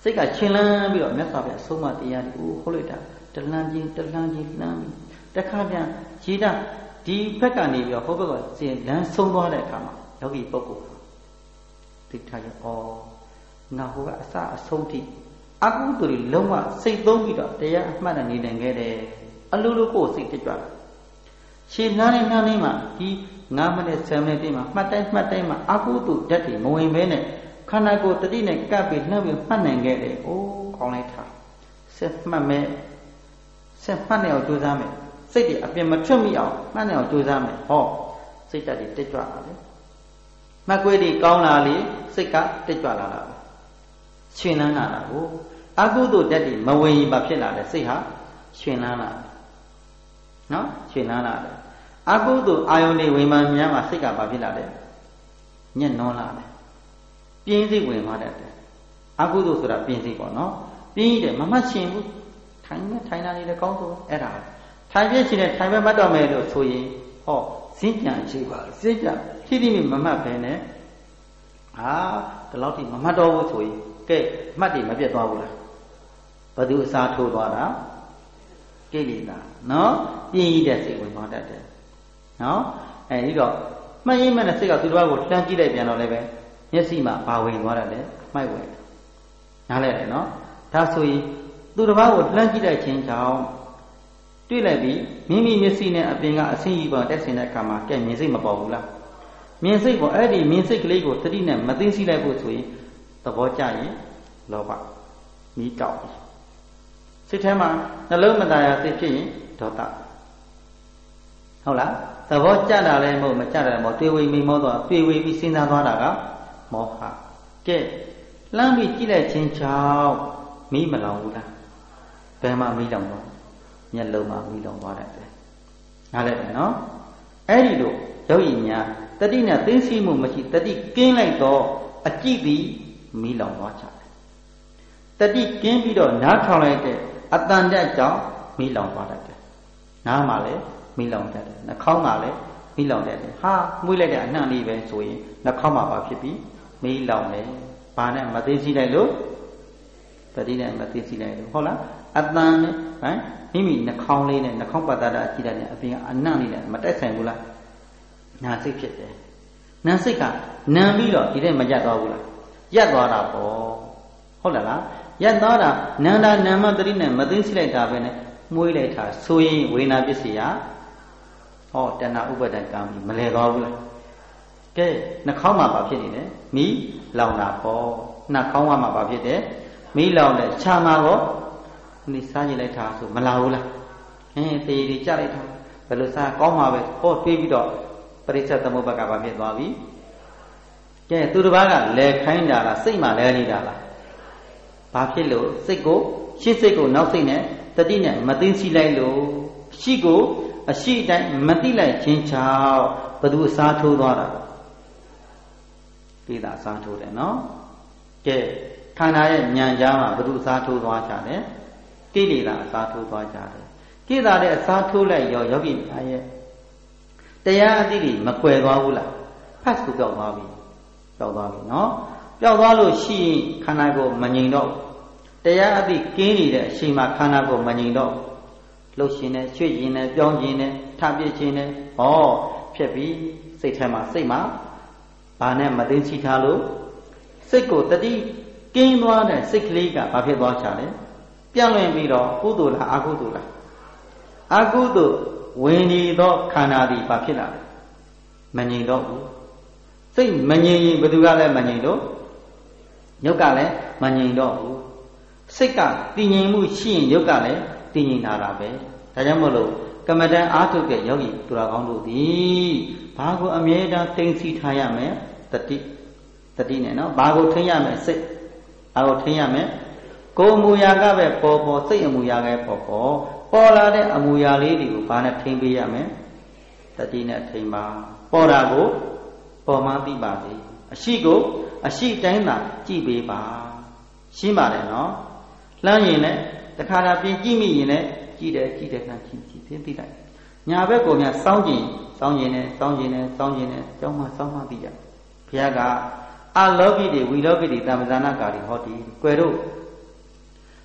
စိတ်ကရှင်လန်းပြီးတော့မြတ်စွာဘုရားဆုံးမတရားဒီဟိုလိုက်တာတလန်းချင်းတလန်းချင်းလမ်းတခါပြန်ခြေတဒီဘက်ကနေပြီးတော့ဟိုဘက်ကစင်လမ်းဆုံးသွားတဲ့အခါမှာယောဂီပုဂ္ဂိုလ်သိထားရဩငါဟိုကအစအဆုံးထိအကုသိုလ်တွေလုံးဝစိတ်သုံးပြီးတော့တရားအမှတ်နဲ့နေနိုင်ခဲ့တယ်အလိုလိုကိုစိတ်တက်ကြွလာခြေနှမ်းနဲ့နှမ်းလေးမှာဒီငါးမိနစ်ဆယ်မိနစ်တိမှာမှတ်တိုင်းမှတ်တိုင်းမှာအကုသိုလ်ဓာတ်တွေမဝင်ဘဲနဲ့ခန္ဓာကိုယ်တတိနဲ့ကပ်ပြီးနှပ်ပြီးမှတ်နိုင်ခဲ့တယ်။အိုးကောင်းလိုက်တာဆက်မှတ်မယ်ဆက်မှတ်နေအောင်ကြိုးစားမယ်စိတ်တွေအပြင်မထွက်မိအောင်မှတ်နေအောင်ကြိုးစားမယ်ဟောစိတ်ဓာတ်တွေတက်ကြွလာတယ်။မှတ်ကွေးတွေကောင်းလာလေစိတ်ကတက်ကြွလာတာရှင်လန်းလာတာကိုအကုသိုလ်ဓာတ်တွေမဝင်ရင်ဘာဖြစ်လာလဲစိတ်ဟာရှင်လန်းလာနော်ရှင်လန်းလာတယ်အကုသိုလ်အာယုန်တွေဝင်မှများမှာစိတ်ကဘာဖြစ်လာလဲညက်နွမ်းလာတယ်ပြင်းစိတ်ဝင်သွားတတ်တယ်အကုသိုလ်ဆိုတာပြင်းစိတ်ပေါ့နော်ပြင်းတယ်မမှတ်ရှင်ဘူးထိုင်နေထိုင်တာနေလည်းကောင်းဆိုအဲ့ဒါထိုင်ပြရှင်နဲ့ထိုင်ပဲမှတ်တော့မယ်လို့ဆိုရင်ဟောစင်းကြံရှိပါစင်းကြံဖြည်းဖြည်းမမှတ်ပဲနဲ့ဟာဒီလောက်ထိမမှတ်တော့ဘူးဆိုရင်ကဲမှတ်တယ်မပြတ်သွားဘူးလားဘသူအစားထိုးသွားတာကိလေသာနော်ပြင်းရတဲ့စိတ်ဝင်သွားတတ်တယ်နော်အဲဒီတော့မှတ်ရင်းမှနဲ့စိတ်ကသူတစ်ပါးကိုလှမ်းကြည့်လိုက်ပြန်တော့လည်းပဲမျက်စိမှာဘာဝင်သွားတယ်လဲမှိုက်ဝင်နားလဲတယ်နော်ဒါဆိုရင်သူတစ်ပါးကိုလှမ်းကြည့်လိုက်ခြင်းကြောင့်တွေ့လိုက်ပြီးမိမိမျက်စိနဲ့အပြင်ကအဆင်းကြီးပေါ်တက်ဆင်တဲ့အခါမှာကဲမြင်စိတ်မပေါ်ဘူးလားမြင်စိတ်ပေါ်အဲ့ဒီမြင်စိတ်ကလေးကိုသတိနဲ့မသိသိလိုက်ဖို့ဆိုရင်သဘောကျရင်လောဘမီးတောက်စိတ်ထဲမှာနှလုံးမသားရစိတ်ဖြစ်ရင်ဒေါသဟုတ်လားသဘောကျတာလည်းမဟုတ်မကျတာလည်းမဟုတ်တွေ့ဝေမိမောသွားတွေ့ဝေပြီးစဉ်းစားသွားတာကမောဟကဲလှမ်းပြီးကြည့်လိုက်ခြင်းကြောင့်မီးမလောင်ဘူးလားဘယ်မှာမီးလောင်တော့မျက်လုံးမှာမီးလောင်သွားတယ်နားလည်တယ်နော်အဲ့ဒီလိုယောဂီများတတိနဲ့သိသိမှုမရှိတတိကင်းလိုက်တော့အကြည့်ပြီးမီးလောင်သွားကြတယ်တတိကင်းပြီးတော့နားထောင်လိုက်တဲ့အတန်တက်ကြောင့်မီးလောင်သွားတတ်တယ်နားမှာလည်းမီးလောင်တတ်တယ်နှာခေါင်းမှာလည်းမီးလောင်တတ်တယ်ဟာမှုလိုက်တဲ့အနှံ့လေးပဲဆိုရင်နှာခေါင်းမှာပါဖြစ်ပြီးမီးလောင်တယ်ဘာနဲ့မသိသိလိုက်လို့တတိနဲ့မသိသိလိုက်လို့ဟုတ်လားအတန်နဲ့ဟမ်မိမိနှာခေါင်းလေးနဲ့နှာခေါင်းပတ်တာအကြည့်တယ်နဲ့အပြင်အနှံ့လေးနဲ့မတက်ဆိုင်ဘူးလားနာစိတ်ဖြစ်တယ်နာစိတ်ကနံပြီးတော့ဒီတဲ့မရက်သွားဘူးလားရက်သွားတာပေါ့ဟုတ်လားလားရက်သွားတာနန္တာနာမတတိနဲ့မသိသိလိုက်တာပဲနဲ့မွေးလိုက်တာဆိုရင်ဝေနာပစ္စည်းဟာဟောတဏှာဥပါဒံကံမလဲသွားဘူးလားကဲနှာခေါင်းမှာဘာဖြစ်နေလဲမီးလောင်တာပေါ့နှာခေါင်းကမှဘာဖြစ်တယ်မီးလောင်တယ်ခြာမှာတော့ဒီစားကြည့်လိုက်တာဆိုမလာဘူးလားအင်းတေးဒီကြလိုက်တာဘယ်လိုစားကောင်းမှာပဲဟောတွေးပြီးတော့ပရိစ္ဆေသမုပ္ပါကဘာဖြစ်သွားပြီကဲသူတစ်ပါးကလဲခိုင်းတာလားစိတ်မှလဲနေတာလားဘာဖြစ်လို့စိတ်ကိုရှေ့စိတ်ကိုနောက်စိတ်နဲ့တတိနဲ့မသိသိလိုက်လို့ရှိကိုအရှိတိုင်းမသိလိုက်ခြင်းကြောင့်ဘသူအစားထိုးသွားတာပိသာအစားထိုးတယ်နော်ကဲခန္ဓာရဲ့ဉာဏ်ကြားမှာဘသူအစားထိုးသွားကြတယ်ကိလေသာအစားထိုးသွားကြတယ်ကိလေသာတဲ့အစားထိုးလိုက်ရောယောဂီများရဲ့တရားအသိတွေမကွယ်သွားဘူးလားဖတ်စုပြောက်သွားပြီပြောက်သွားပြီနော်ပြောက်သွားလို့ရှိရင်ခန္ဓာကိုယ်မငြိမ်တော့တရားအသိကင်းနေတဲ့အချိန်မှာခန္ဓာကိုယ်မငြိမ်တော့လှုပ်ရှင်နေရွှေ့ရှင်နေပြောင်းရှင်နေထပြစ်ရှင်နေဟောဖြစ်ပြီးစိတ်ထဲမှာစိတ်မှာဘာနဲ့မသိသိထားလို့စိတ်ကိုတတိကင်းသွားတဲ့စိတ်ကလေးကဘာဖြစ်သွားချလဲပြန့်လွင်ပြီးတော့ကုသိုလ်လားအကုသိုလ်လားအကုသိုလ်ဝင်နေသောခန္ဓာသည်ဘာဖြစ်လာလဲမငြိမ်တော့ဘူးစိတ်မငြိမ်ရင်ဘယ်သူကလည်းမငြိမ်တော့ယုတ်ကလည်းမငြိမ်တော့ဘူးစိတ်ကတည်ငြိမ်မှုရှိရင်ယုတ်ကလည်းတည်ငြိမ်လာတာပဲဒါကြောင့်မို့လို့ကမ္မဋ္ဌာန်းအားထုတ်တဲ့ယောဂီသူတော်ကောင်းတို့သည်ဘာကိုအမြဲတမ်းသိသိထားရမယ်တတိတတိနဲ့နော်ဘာကိုထိရမယ်စိတ်ဘာကိုထိရမယ်ကိုယ်အမူအရာကပဲပေါ်ပေါ်စိတ်အမူအရာကပဲပေါ်ပေါ်ပေါ်လာတဲ့အမူအရာလေးတွေကိုဘာနဲ့ထိပေးရမယ်တတိနဲ့ထိပါပေါ်တာကိုပေါ်မှသိပါစေအရှိကိုအရှိတိုင်းသာကြည့်ပေးပါရှင်းပါတယ်နော်လှမ်းရင်လည်းတခါတည်းပြင်ကြည့်မိရင်လည်းကြည့်တယ်ကြည့်တယ်ခံကြည့်ကြည့်သိသိလိုက်ညာဘက်ကိုများစောင်းကျင်စောင်းကျင်နဲ့စောင်းကျင်နဲ့စောင်းကျင်နဲ့ကျောင်းမှာစောင်းမှသိကြဘုရားကအလောကိတွေဝိလောကိတွေတမ္ပဇာနာကာတွေဟောဒီကွယ်တို့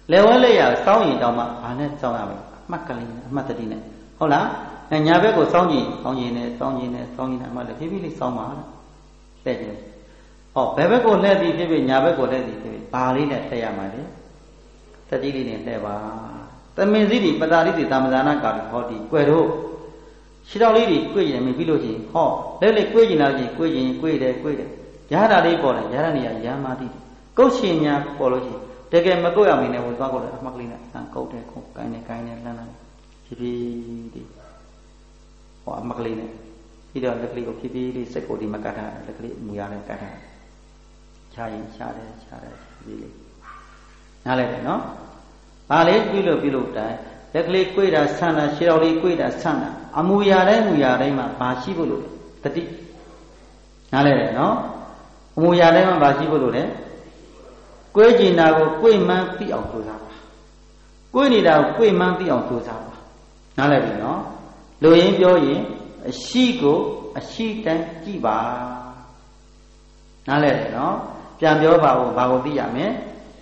လေဝဲလေးရစောင်းရင်တောင်မှဘာနဲ့စောင်းရမလဲအမှတ်ကလေးနဲ့အမှတ်တတိနဲ့ဟုတ်လားအဲညာဘက်ကိုစောင်းကြည့်စောင်းကြည့်နဲ့စောင်းကြည့်နဲ့စောင်းကြည့်နဲ့အမှတ်လည်းဖြည်းဖြည်းလေးစောင်းပါလားလှည့်ကြည့်ဟောဘယ်ဘက်ကိုလှည့်ပြီးဖြစ်ဖြစ်ညာဘက်ကိုလှည့်ပြီးဖြစ်ဖြစ်ဘာလေးနဲ့လှည့်ရမှာလဲတတိလေးနဲ့လှည့်ပါသမင်စည်းဒီပတာလေးဒီတာမဇာနာကာဟောဒီကွယ်တို့ခြေတော်လေးတွေ꿰ရင်မပြီးလို့ရှိရင်ဟောလက်လက်꿰ကျင်လာချင်း꿰ရင်꿰တယ်꿰တယ်ရဟတာလေးပေါ်တယ်ရဟနေရရမ်းမာတိကုတ်ရှင်များပေါ်လို့ရှိရင်တကယ်မကုတ်ရမင်းနဲ့ဝင်သွားကုန်တယ်အမှတ်ကလေးနဲ့အန်ကုတ်တယ်ခုတ်ကိုင်းတယ်ကိုင်းတယ်လှမ်းလှမ်းဖြည်းဖြည်းဒီဟောအမှတ်ကလေးနဲ့ပြီးတော့လက်ကလေးကိုဖြည်းဖြည်းလေးစိတ်ကိုဒီမကတ်တာလက်ကလေးမူရနဲ့ကတ်တာချာရင်ချာတယ်ချာတယ်ဖြည်းဖြည်းလေးနားလဲတယ်နော်ဘာလေးပြုလို့ပြုလို့တိုင်းလက်ကလေး꿰တာဆန်းတာခြေတော်လေး꿰တာဆန်းတာအမူအရာတိုင်းမူအရာတိုင်းမှာဘာရှိဖို့လို့လဲတတိနားလဲတယ်နော်အမူအရာတိုင်းမှာဘာရှိဖို့လို့လဲ꿰ကျင်တာကို꿰မှန်းသိအောင်ကြိုးစားပါ꿰နေတာကို꿰မှန်းသိအောင်ကြိုးစားပါနားလဲပြီနော်လူရင်းပြောရင်အရှိကိုအရှိတိုင်းကြည့်ပါနားလဲတယ်နော်ပြန်ပြောပါဦးဘာကိုသိရမလဲ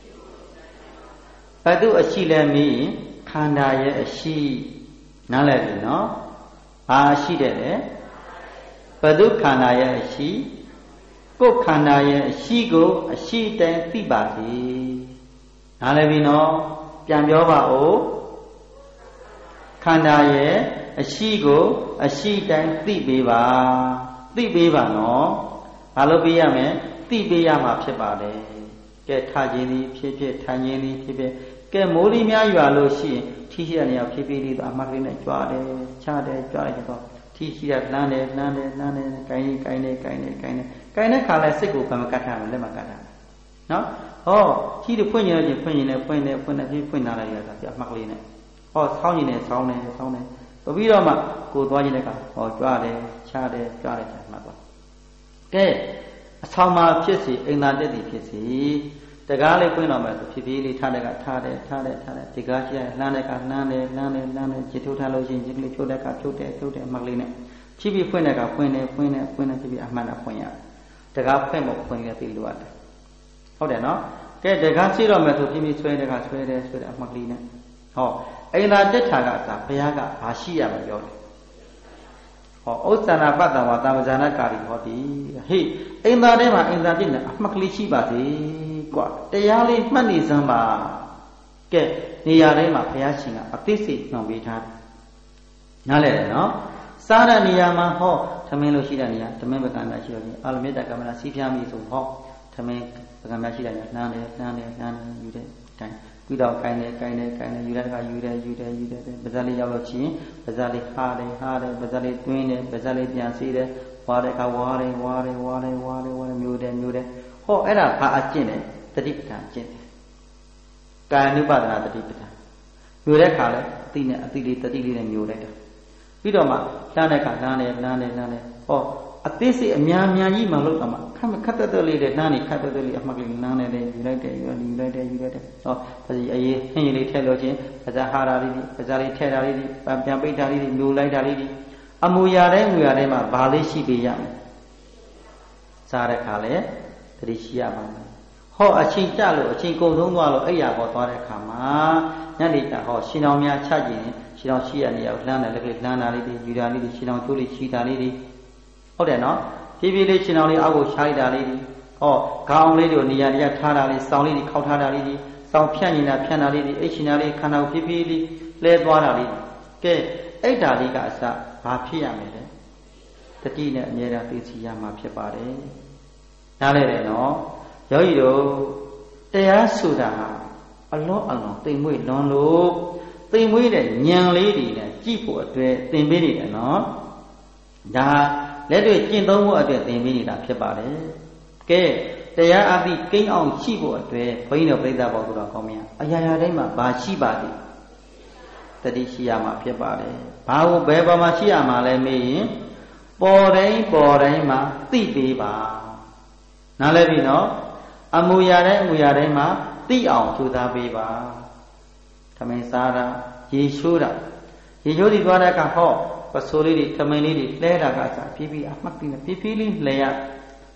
ဘသူအရှိလဲမီးခန္ဓာရဲ့အရှိနားလည်ပြီနော်ဘာအရှိတဲ့လဲဘသူခန္ဓာရဲ့အရှိကိုယ်ခန္ဓာရဲ့အရှိကိုအရှိတိုင်းသိပါစေနားလည်ပြီနော်ပြန်ပြောပါဦးခန္ဓာရဲ့အရှိကိုအရှိတိုင်းသိပေးပါသိပေးပါနော်ဘာလို့ပေးရမလဲသိပေးရမှာဖြစ်ပါတယ်ကဲထားခြင်းသည်ဖြစ်ဖြစ်ထိုင်ခြင်းသည်ဖြစ်ဖြစ်ကဲမိုးလေးများရွာလို့ရှိရင်ထီးရှိတဲ့နေရာဖြည်းဖြည်းလေးတော့အမှတ်ကလေးနဲ့ကြွားတယ်ချတယ်ကြွားတယ်တော့ထီးရှိတဲ့လှမ်းတယ်လှမ်းတယ်လှမ်းတယ်ကိုင်းကိုင်းတယ်ကိုင်းတယ်ကိုင်းတယ်ကိုင်းတဲ့ခါလဲစိတ်ကိုဗမကတ်ထားတယ်လက်မကတ်ထားတယ်နော်ဟောထီးတွေဖွင့်နေတယ်ဖွင့်နေတယ်ဖွင့်နေဖွင့်နေပြီးဖွင့်လာလိုက်ရတာပြအမှတ်ကလေးနဲ့ဟောဆောင်းနေတယ်ဆောင်းနေဆောင်းနေတော့ပြီးတော့မှကိုသွားခြင်းတဲ့ကဟောကြွားတယ်ချတယ်ကြွားတယ်မှတ်ပါကဲအဆောင်မှာဖြစ်စီအိမ်သာတက်စီဖြစ်စီတကားလေးဖွင့်တော့မယ်ဆိုဖြည်းဖြည်းလေးထားတဲ့ကထားတယ်ထားတယ်ထားတယ်ဒီကားရှိရလှမ်းတဲ့ကလှမ်းတယ်လှမ်းတယ်လှမ်းတယ်จิตထုတ်ထားလို့ရှိရင်จิตကလေးဖြုတ်တဲ့ကဖြုတ်တယ်ဖြုတ်တယ်အမှတ်ကလေးနဲ့ဖြည်းဖြည်းဖွင့်တဲ့ကဖွင့်တယ်ဖွင့်တယ်ဖွင့်တယ်ဖြည်းဖြည်းအမှတ်နဲ့ဖွင့်ရတကားဖွင့်ဖို့ဖွင့်ရသိလို့ရတယ်ဟုတ်တယ်နော်ကဲတကားရှိတော့မယ်ဆိုဖြည်းဖြည်းဆွဲတဲ့ကဆွဲတယ်ဆွဲတယ်အမှတ်ကလေးနဲ့ဟောအိမ်သာတက်ထာကသာဘုရားကဘာရှိရမှာပြောတယ်ဟောဥစ္စာနာပတ္တဝါတာမဇာနာကာရီဟောဒီဟေးအိမ်သာထဲမှာအိမ်သာတက်နေအမှတ်ကလေးရှိပါစေကွာတရားလေးမှတ်နေစမ်းပါကဲနေရာတိုင်းမှာဘုရားရှင်ကအသိစိတ်နှောင်ပေးထားနားလဲတယ်နော်စားတဲ့နေရာမှာဟောသမင်းလို့ရှိတဲ့နေရာသမင်းပကံများရှိတော့အာလမေတ္တကမ္မနာစီးပြားမိဆိုဟောသမင်းပကံများရှိတဲ့နေရာနှမ်းတယ်နှမ်းတယ်နှမ်းတယ်ယူတယ်တိုင်းပြီးတော့ကိုင်းတယ်ကိုင်းတယ်ကိုင်းတယ်ယူတဲ့အခါယူတယ်ယူတယ်ယူတယ်ပါဇက်လေးရောက်လို့ချင်းပါဇက်လေးဟားတယ်ဟားတယ်ပါဇက်လေးတွင်းတယ်ပါဇက်လေးပြန်စီးတယ်ဝါတဲ့အခါဝါတယ်ဝါတယ်ဝါတယ်ဝါတယ်ဝါတယ်မျိုးတယ်မျိုးတယ်ဟောအဲ့ဒါဘာအကျင့်လဲတတိပဋ္ဌာန်ကျင့်တယ်ကာယ ानु ပါဒနာတတိပဋ္ဌာန်မျိုးတဲ့ခါလဲအတိနဲ့အတိလေးတတိလေးနဲ့မျိုးလိုက်တာပြီးတော့မှလှမ်းတဲ့ခါလှမ်းတယ်လှမ်းတယ်လှမ်းတယ်ဟောအသေးစိတ်အများများကြီးမှလို့တော့မှခက်ခက်တက်တက်လေးနဲ့လှမ်းနေခက်တက်တက်လေးအမှတ်ကလေးလှမ်းနေတယ်ယူလိုက်တယ်ယူလိုက်တယ်ယူလိုက်တယ်ဟောဒါစီအေးဟင်းလေးထည့်လို့ချင်းပါဇာဟာရာလေးပါဇာလေးထည့်တာလေးပြန်ပိတ်တာလေးမျိုးလိုက်တာလေးအမူအရာတိုင်းအမူအရာတိုင်းမှာဘာလေးရှိပေးရမလဲစားတဲ့ခါလဲတတိရှိရပါမယ်ဟောအချိန်ကြလို့အချိန်ကုန်ဆုံးသွားလို့အဲ့ရပေါ်သွားတဲ့အခါမှာညနေကဟောရှင်တော်များချကြည့်ရင်ရှင်တော်ရှိရနေရောက်လှမ်းတယ်လက်ကလေးလှမ်းတာလေးတွေယူတာလေးတွေရှင်တော်ကျိုးလေးချီတာလေးတွေဟုတ်တယ်နော်ဖြည်းဖြည်းလေးရှင်တော်လေးအောက်ကိုရှားလိုက်တာလေးတွေဟောခေါင်းလေးတွေနေရာနေရာထားတာလေးစောင်းလေးတွေခောက်ထားတာလေးတွေစောင်းဖြန့်နေတာဖြန့်တာလေးတွေအိတ်ရှင်တာလေးခန္ဓာကိုဖြည်းဖြည်းလေးလဲသွားတာလေးကဲအဲ့ဒါလေးကအစဘာဖြစ်ရမလဲတတိနဲ့အမြဲတမ်းသိစီရမှာဖြစ်ပါတယ်နားလဲတယ်နော်ယောဂီတို့တရားဆိုတာဟာအလောအလောသိမ်မွေ့လွန်လို့သိမ်မွေ့တဲ့ဉာဏ်လေးတွေနဲ့ကြည့်ဖို့အတွက်သင်ပေးနေတယ်နော်ဒါလက်တွေ့ကျင့်သုံးဖို့အတွက်သင်ပေးနေတာဖြစ်ပါတယ်ကဲတရားအသိကိန်းအောင်ရှိဖို့အတွက်ဘုန်းကြီးတို့ပြိဿဘောသူတော်ကောင်းများအရာရာတိုင်းမှာဘာရှိပါသည်တတိရှိရမှာဖြစ်ပါတယ်ဘာကိုဘယ်ပေါ်မှာရှိရမှာလဲမေးရင်ပေါ်တိုင်းပေါ်တိုင်းမှာသိပေးပါနားလည်ပြီနော်အမူအရာတိုင်းအမူအရာတိုင်းမှာသိအောင်ကြိုးစားပေးပါသမင်စားတာရေချိုးတာရေချိုးပြီးသွားတဲ့အခါဟောပစိုးလေးတွေသမင်လေးတွေလဲတာကစားဖြည်းဖြည်းအမှတ်ပြီးဖြည်းဖြည်းလေးလဲရထ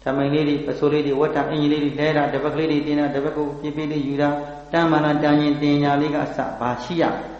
မိန်လေးတွေပစိုးလေးတွေဝတ်တာအင်ကြီးလေးတွေလဲတာတပတ်ကလေးတွေတင်းတာတပတ်ကိုပြပြလေးယူတာတမ်းမာနာတန်ရင်တင်ညာလေးကအစဘာရှိရ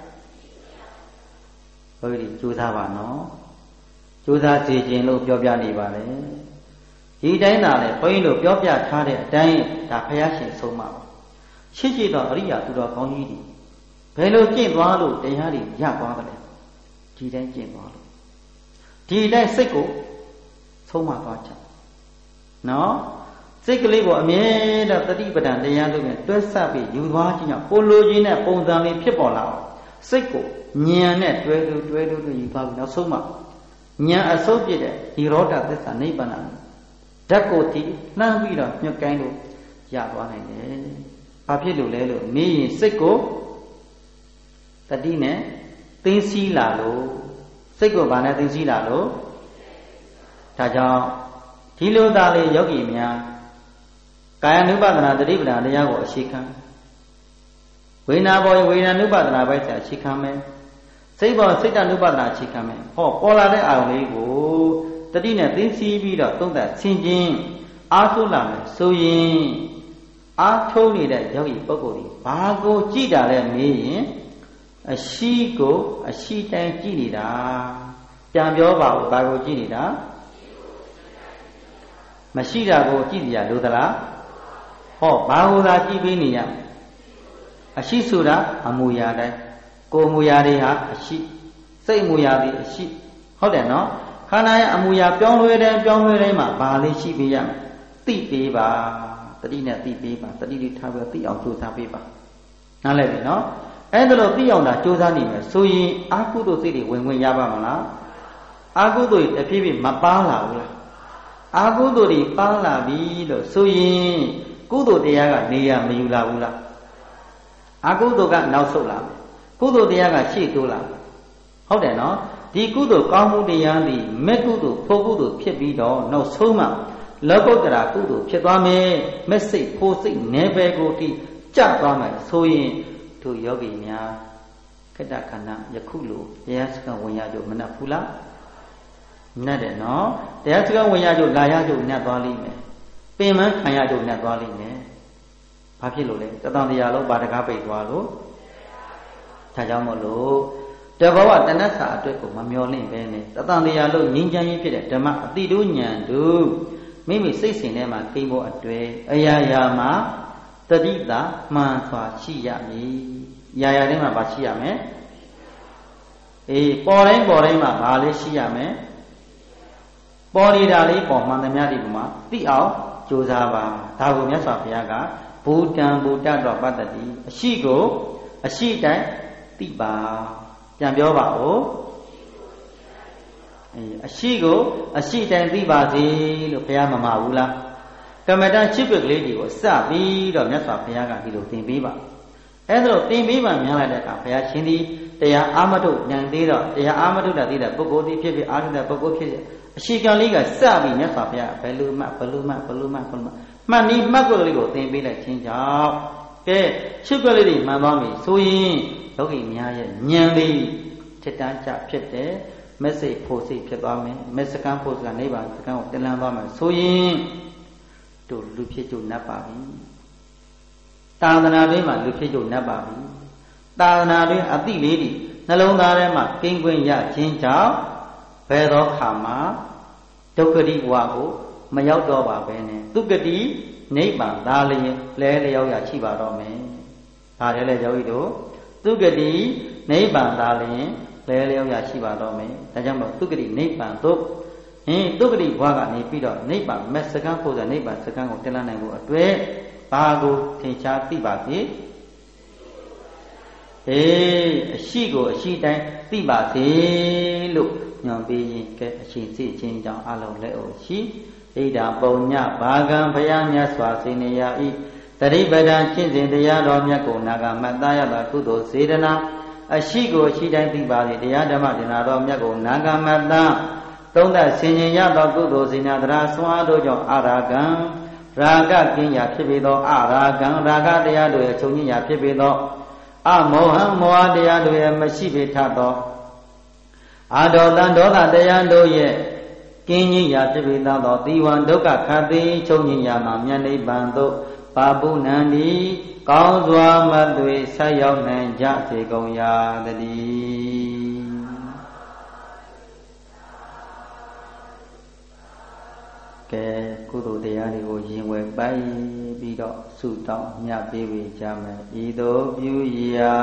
ဘုရားကြီးကြိုးစားပါနော်ကြိုးစားစေခြင်းလို့ပြောပြနေပါလေဒီတိုင်းသာလေဘုန်းကြီးတို့ပြောပြထားတဲ့အတိုင်းဒါဘုရားရှင်ဆုံးမပါရှိရှိတော့အရိယာသူတော်ကောင်းကြီးတွေဘယ်လိုကျင့်သွားလို့တရားတွေရသွားတယ်လဲဒီတိုင်းကျင့်သွားလို့ဒီတိုင်းစိတ်ကိုဆုံးမသွားချင်နော်စိတ်ကလေးကိုအမြဲတမ်းတတိပဒံတရားလို့နဲ့တွဲဆက်ပြီးယူသွားခြင်းကြောင့်ကိုလိုချင်တဲ့ပုံစံလေးဖြစ်ပေါ်လာအောင်စိတ်ကိုဉာဏ်နဲ့တွဲလို့တွဲလို့ယူသွားပြီးနောက်ဆုံးမှဉာဏ်အစိုးပြတဲ့ဒီရောဓသစ္စာနိဗ္ဗာန်ဓာတ်ကိုတည်နှမ်းပြီးတော့ညှက်ကိုင်းလို့ရသွားနိုင်တယ်။ဘာဖြစ်လို့လဲလို့မေးရင်စိတ်ကိုတတိနဲ့သိသိလာလို့စိတ်ကိုဘာနဲ့သိသိလာလို့ဒါကြောင့်ဒီလိုသားလေးယောဂီများကာယ ानु ပါဒနာတတိပဒနာတရားကိုအခြေခံဝေဒနာပေါ်ဝေဒနာ ानु ပါဒနာဘက်ကျအခြေခံမယ်စိတ်ပေါ်စိတ်တ ानु ပါဒနာအခြေခံမယ်ဟောပေါ်လာတဲ့အာရုံလေးကိုတတိနဲ့သိသိပြီးတော့သုံးသပ်ဆင်ခြင်အားထုတ်လာမယ်ဆိုရင်အားထုတ်နေတဲ့ယောဂီပုဂ္ဂိုလ်ကြီးဘာကိုကြည့်တာလဲမေးရင်အရှိကိုအရှိတိုင်းကြည့်နေတာပြန်ပြောပါဦးဘာကိုကြည့်နေတာမရှိတာကိုကြည့်ကြလို့သလားဟောဘာလို့သာကြည့်ပေးနေရအရှိဆိုတာအမူအရာတိုင်းကိုယ်မူအရာတွေဟာအရှိစိတ်မူအရာတွေအရှိဟုတ်တယ်နော်ခန္ဓာရဲ့အမူအရာပြောင်းလဲတယ်ပြောင်းလဲတိုင်းမှာဘာလေးရှိပေးရမလဲသိပေးပါတတိနဲ့သိပေးပါတတိလေးထားပြီးသိအောင်ကြိုးစားပေးပါနားလည်ပြီနော်အဲ့ဒါလို့သိအောင်သာကြိုးစားနေမယ်ဆိုရင်အာဟုသို့စိတ်တွေဝင်ဝင်ရပါမလားအာဟုသို့တဖြည်းဖြည်းမပါလာဘူးလားအာဟုသို့တွေပါလာပြီလို့ဆိုရင်ကုသိုလ်တရားကနေရာမယူလာဘူးလားအာဟုသို့ကနောက်ဆုတ်လာမယ်ကုသိုလ်တရားကရှေ့တိုးလာမယ်ဟုတ်တယ်နော်ဒီကုသိုလ်ကောင်းမှုတရားသည်မဲ့ကုသိုလ်ဖို့ကုသိုလ်ဖြစ်ပြီးတော့နောက်ဆုံးမှလောကုတ္တရာကုသိုလ်ဖြစ်သွားမယ်မဲ့စိတ်ဖို့စိတ်နယ်ပယ်ကိုတိကြသွားမယ်ဆိုရင်တို့ယောဂီများခတ္တခဏယခုလိုတရားစခန်းဝင်ရကြမနှက်ဘူးလားနှက်တယ်နော်တရားစခန်းဝင်ရကြလာရကြနှက်သွားလိမ့်မယ်ပင်မခံရကြနှက်သွားလိမ့်မယ်ဘာဖြစ်လို့လဲတတန်တရားလုံးဘာတကားပိတ်သွားလို့ဒါကြောင့်မို့လို့တဘောဝတဏ္ဍစာအတွက်ကိုမမျောလင့်ပဲနဲ့တတန်တရားလုံးငြိမ်းချမ်းရေးဖြစ်တဲ့ဓမ္မအတိတုဉာဏ်တို့မိမိစိတ်စဉ်ထဲမှာကိန်းဖို့အတွေ့အရာရာမှာတတိတာမှန်စွာရှိရမည်။ရာရာတိုင်းမှာဘာရှိရမလဲ။အေးပေါ်တိုင်းပေါ်တိုင်းမှာဘာလေးရှိရမလဲ။ပေါ်နေတာလေးပေါ်မှန်သမျှဒီပုံမှာသိအောင်ကြိုးစားပါ။ဒါကိုမြတ်စွာဘုရားကဘူတံဘူတတော်ပတ္တိအရှိကိုအရှိတိုင်းသိပါ။ပြန်ပြောပါဦး။အေးအရှိကိုအရှိတိုင်းသိပါစေလို့ဘုရားမမှာဘူးလား။ကမ္မဋ္ဌာန်းချစ်ပွက်ကလေးတွေကိုစပြီးတော့မြတ်စွာဘုရားကဒီလိုသင်ပေးပါအဲဒါလို့သင်ပေးမှများလိုက်တဲ့အခါဘုရားရှင်သည်တရားအာမတုဉာဏ်သေးတော့တရားအာမတုတာသေးတဲ့ပုဂ္ဂိုလ်ဒီဖြစ်ဖြစ်အာရုံတဲ့ပုဂ္ဂိုလ်ဖြစ်ဖြစ်အရှိကံလေးကစပြီးမြတ်စွာဘုရားဘယ်လိုမှဘယ်လိုမှဘယ်လိုမှဘယ်လိုမှမှတ်နည်းမှတ်ကိုလေးကိုသင်ပေးလိုက်ခြင်းကြောင့်ကဲချစ်ပွက်လေးတွေမှန်သွားပြီဆိုရင်လောကီများရဲ့ဉာဏ်လေးထက်တန်းကြဖြစ်တဲ့မက်ဆေ့ဖို့စိတ်ဖြစ်သွားမယ်မက်စကန်ဖို့စကနိဗ္ဗာန်စကန်ကိုတလန်းသွားမယ်ဆိုရင်တို့လူဖြစ်ကြုံနှပ်ပါပြီသာသနာတွင်မှာလူဖြစ်ကြုံနှပ်ပါပြီသာသနာတွင်အတိလေးတွေနှလုံးသားထဲမှာကိန်းခွင့်ရခြင်းကြောင့်ဘယ်သောခါမှာဒုက္ခတိဘဝကိုမရောက်တော့ပါပဲနဲ့ဒုက္ခတိနိဗ္ဗာန်သာလျင်လဲလျောက်ရရှိပါတော့မယ်ဒါလည်းလေယောဂီတို့ဒုက္ခတိနိဗ္ဗာန်သာလျင်လဲလျောက်ရရှိပါတော့မယ်ဒါကြောင့်မို့ဒုက္ခတိနိဗ္ဗာန်သို့ဟင်ဒုက္ခတိဘဝကနေပြီးတော့နိဗ္ဗာန်မက်စကန်းဖို့ဆိုနိဗ္ဗာန်စကန်းကိုတက်လာနိုင်ဖို့အတွက်ဘာကိုသင်ရှားသိပါစေအေးအရှိကိုအရှိတိုင်းသိပါစေလို့ညွန်ပေးရင်ကဲအရှိသိခြင်းကြောင့်အလုံးလက်အိုရှိဣဒံပုံညဘာကံဘုရားမြတ်စွာစေနေရဤတရိပဒံရှင်းစဉ်တရားတော်မြတ်ကိုနာဂမတ္တယတာကုသိုလ်စေတနာအရှိကိုအရှိတိုင်းသိပါစေတရားဓမ္မဒေနာတော်မြတ်ကိုနာဂမတ္တသုံးသက်ဆင်ញင်ရသောကုသိုလ်စေနာတရားဆွမ်းအားတို့ကြောင့်အာရာဂံရာဂကင်းရာဖြစ်ပေသောအာရာဂံရာဂတရားတို့ရဲ့ချုပ်ငြိရာဖြစ်ပေသောအမောဟံမောဟတရားတို့ရဲ့မရှိပေထသောအာဒေါသံဒေါသတရားတို့ရဲ့ကင်းကြီးရာဖြစ်ပေသောသီဝံဒုက္ခခတ်သည်ချုပ်ငြိမ်းရာမှာမြတ်နိဗ္ဗာန်သို့ပါပုဏ္ဏံဒီကောင်းစွာမသွေဆက်ရောက်နိုင်ကြစေကုန်ရာတည်းကဲကုသိုလ်တရားတွေကိုရင်ဝယ်ပိုက်ပြီးတော့ဆုတောင်းမြတ်ပေးဝေကြမယ်ဤသို့ပြုရာ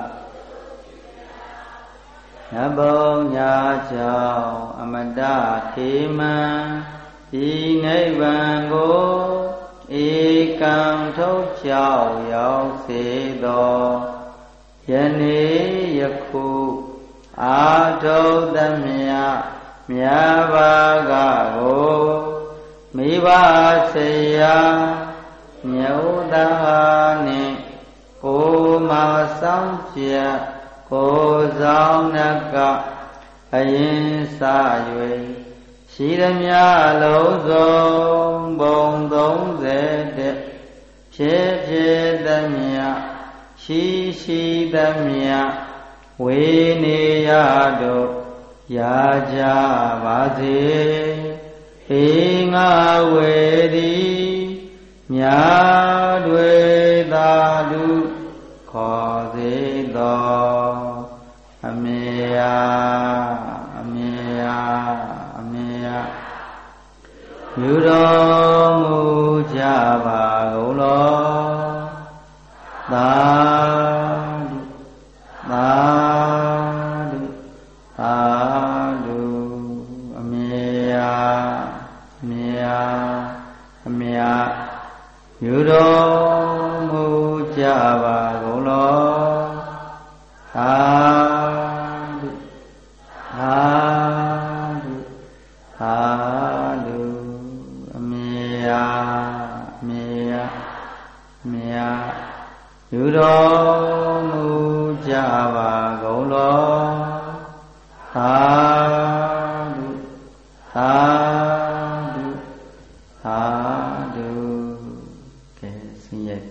နဘောညာကြောင့်အမတခေမံဤနိဗ္ဗာန်ကိုဧကံထုတ်ကြောက်ရောက်စေသောယနေ့ယခုအာထုသမြမြတ်ဘာကကိုမိဘဆရာမြတ်သာနှင့်ကိုမဆောင်ပြကိုဆောင်နကအရင်စ၍ရှိသမျှလုံးစုံဘုံသုံးဆယ်တက်ဖြစ်ဖြစ်သမျှရှိရှိသမျှဝေနေရတို့ရကြပါစေဧငါဝေသည်မြတ်တွေသာဓုခေါ်စေသောအမေယာအမေယာအမေယာယူတော်မူကြပါကုန်လောသာဓုသာဓုသာဓုအမေယာအမေယာအမေယာယူတော်မူကြပါကုန်လောသာဓုသာဓုသာဓုအမေယာအမေယာအမေယာယူတော်မူကြပါကုန်လောသာဓုသာဓုသာဓုကဲဆင်းရဲ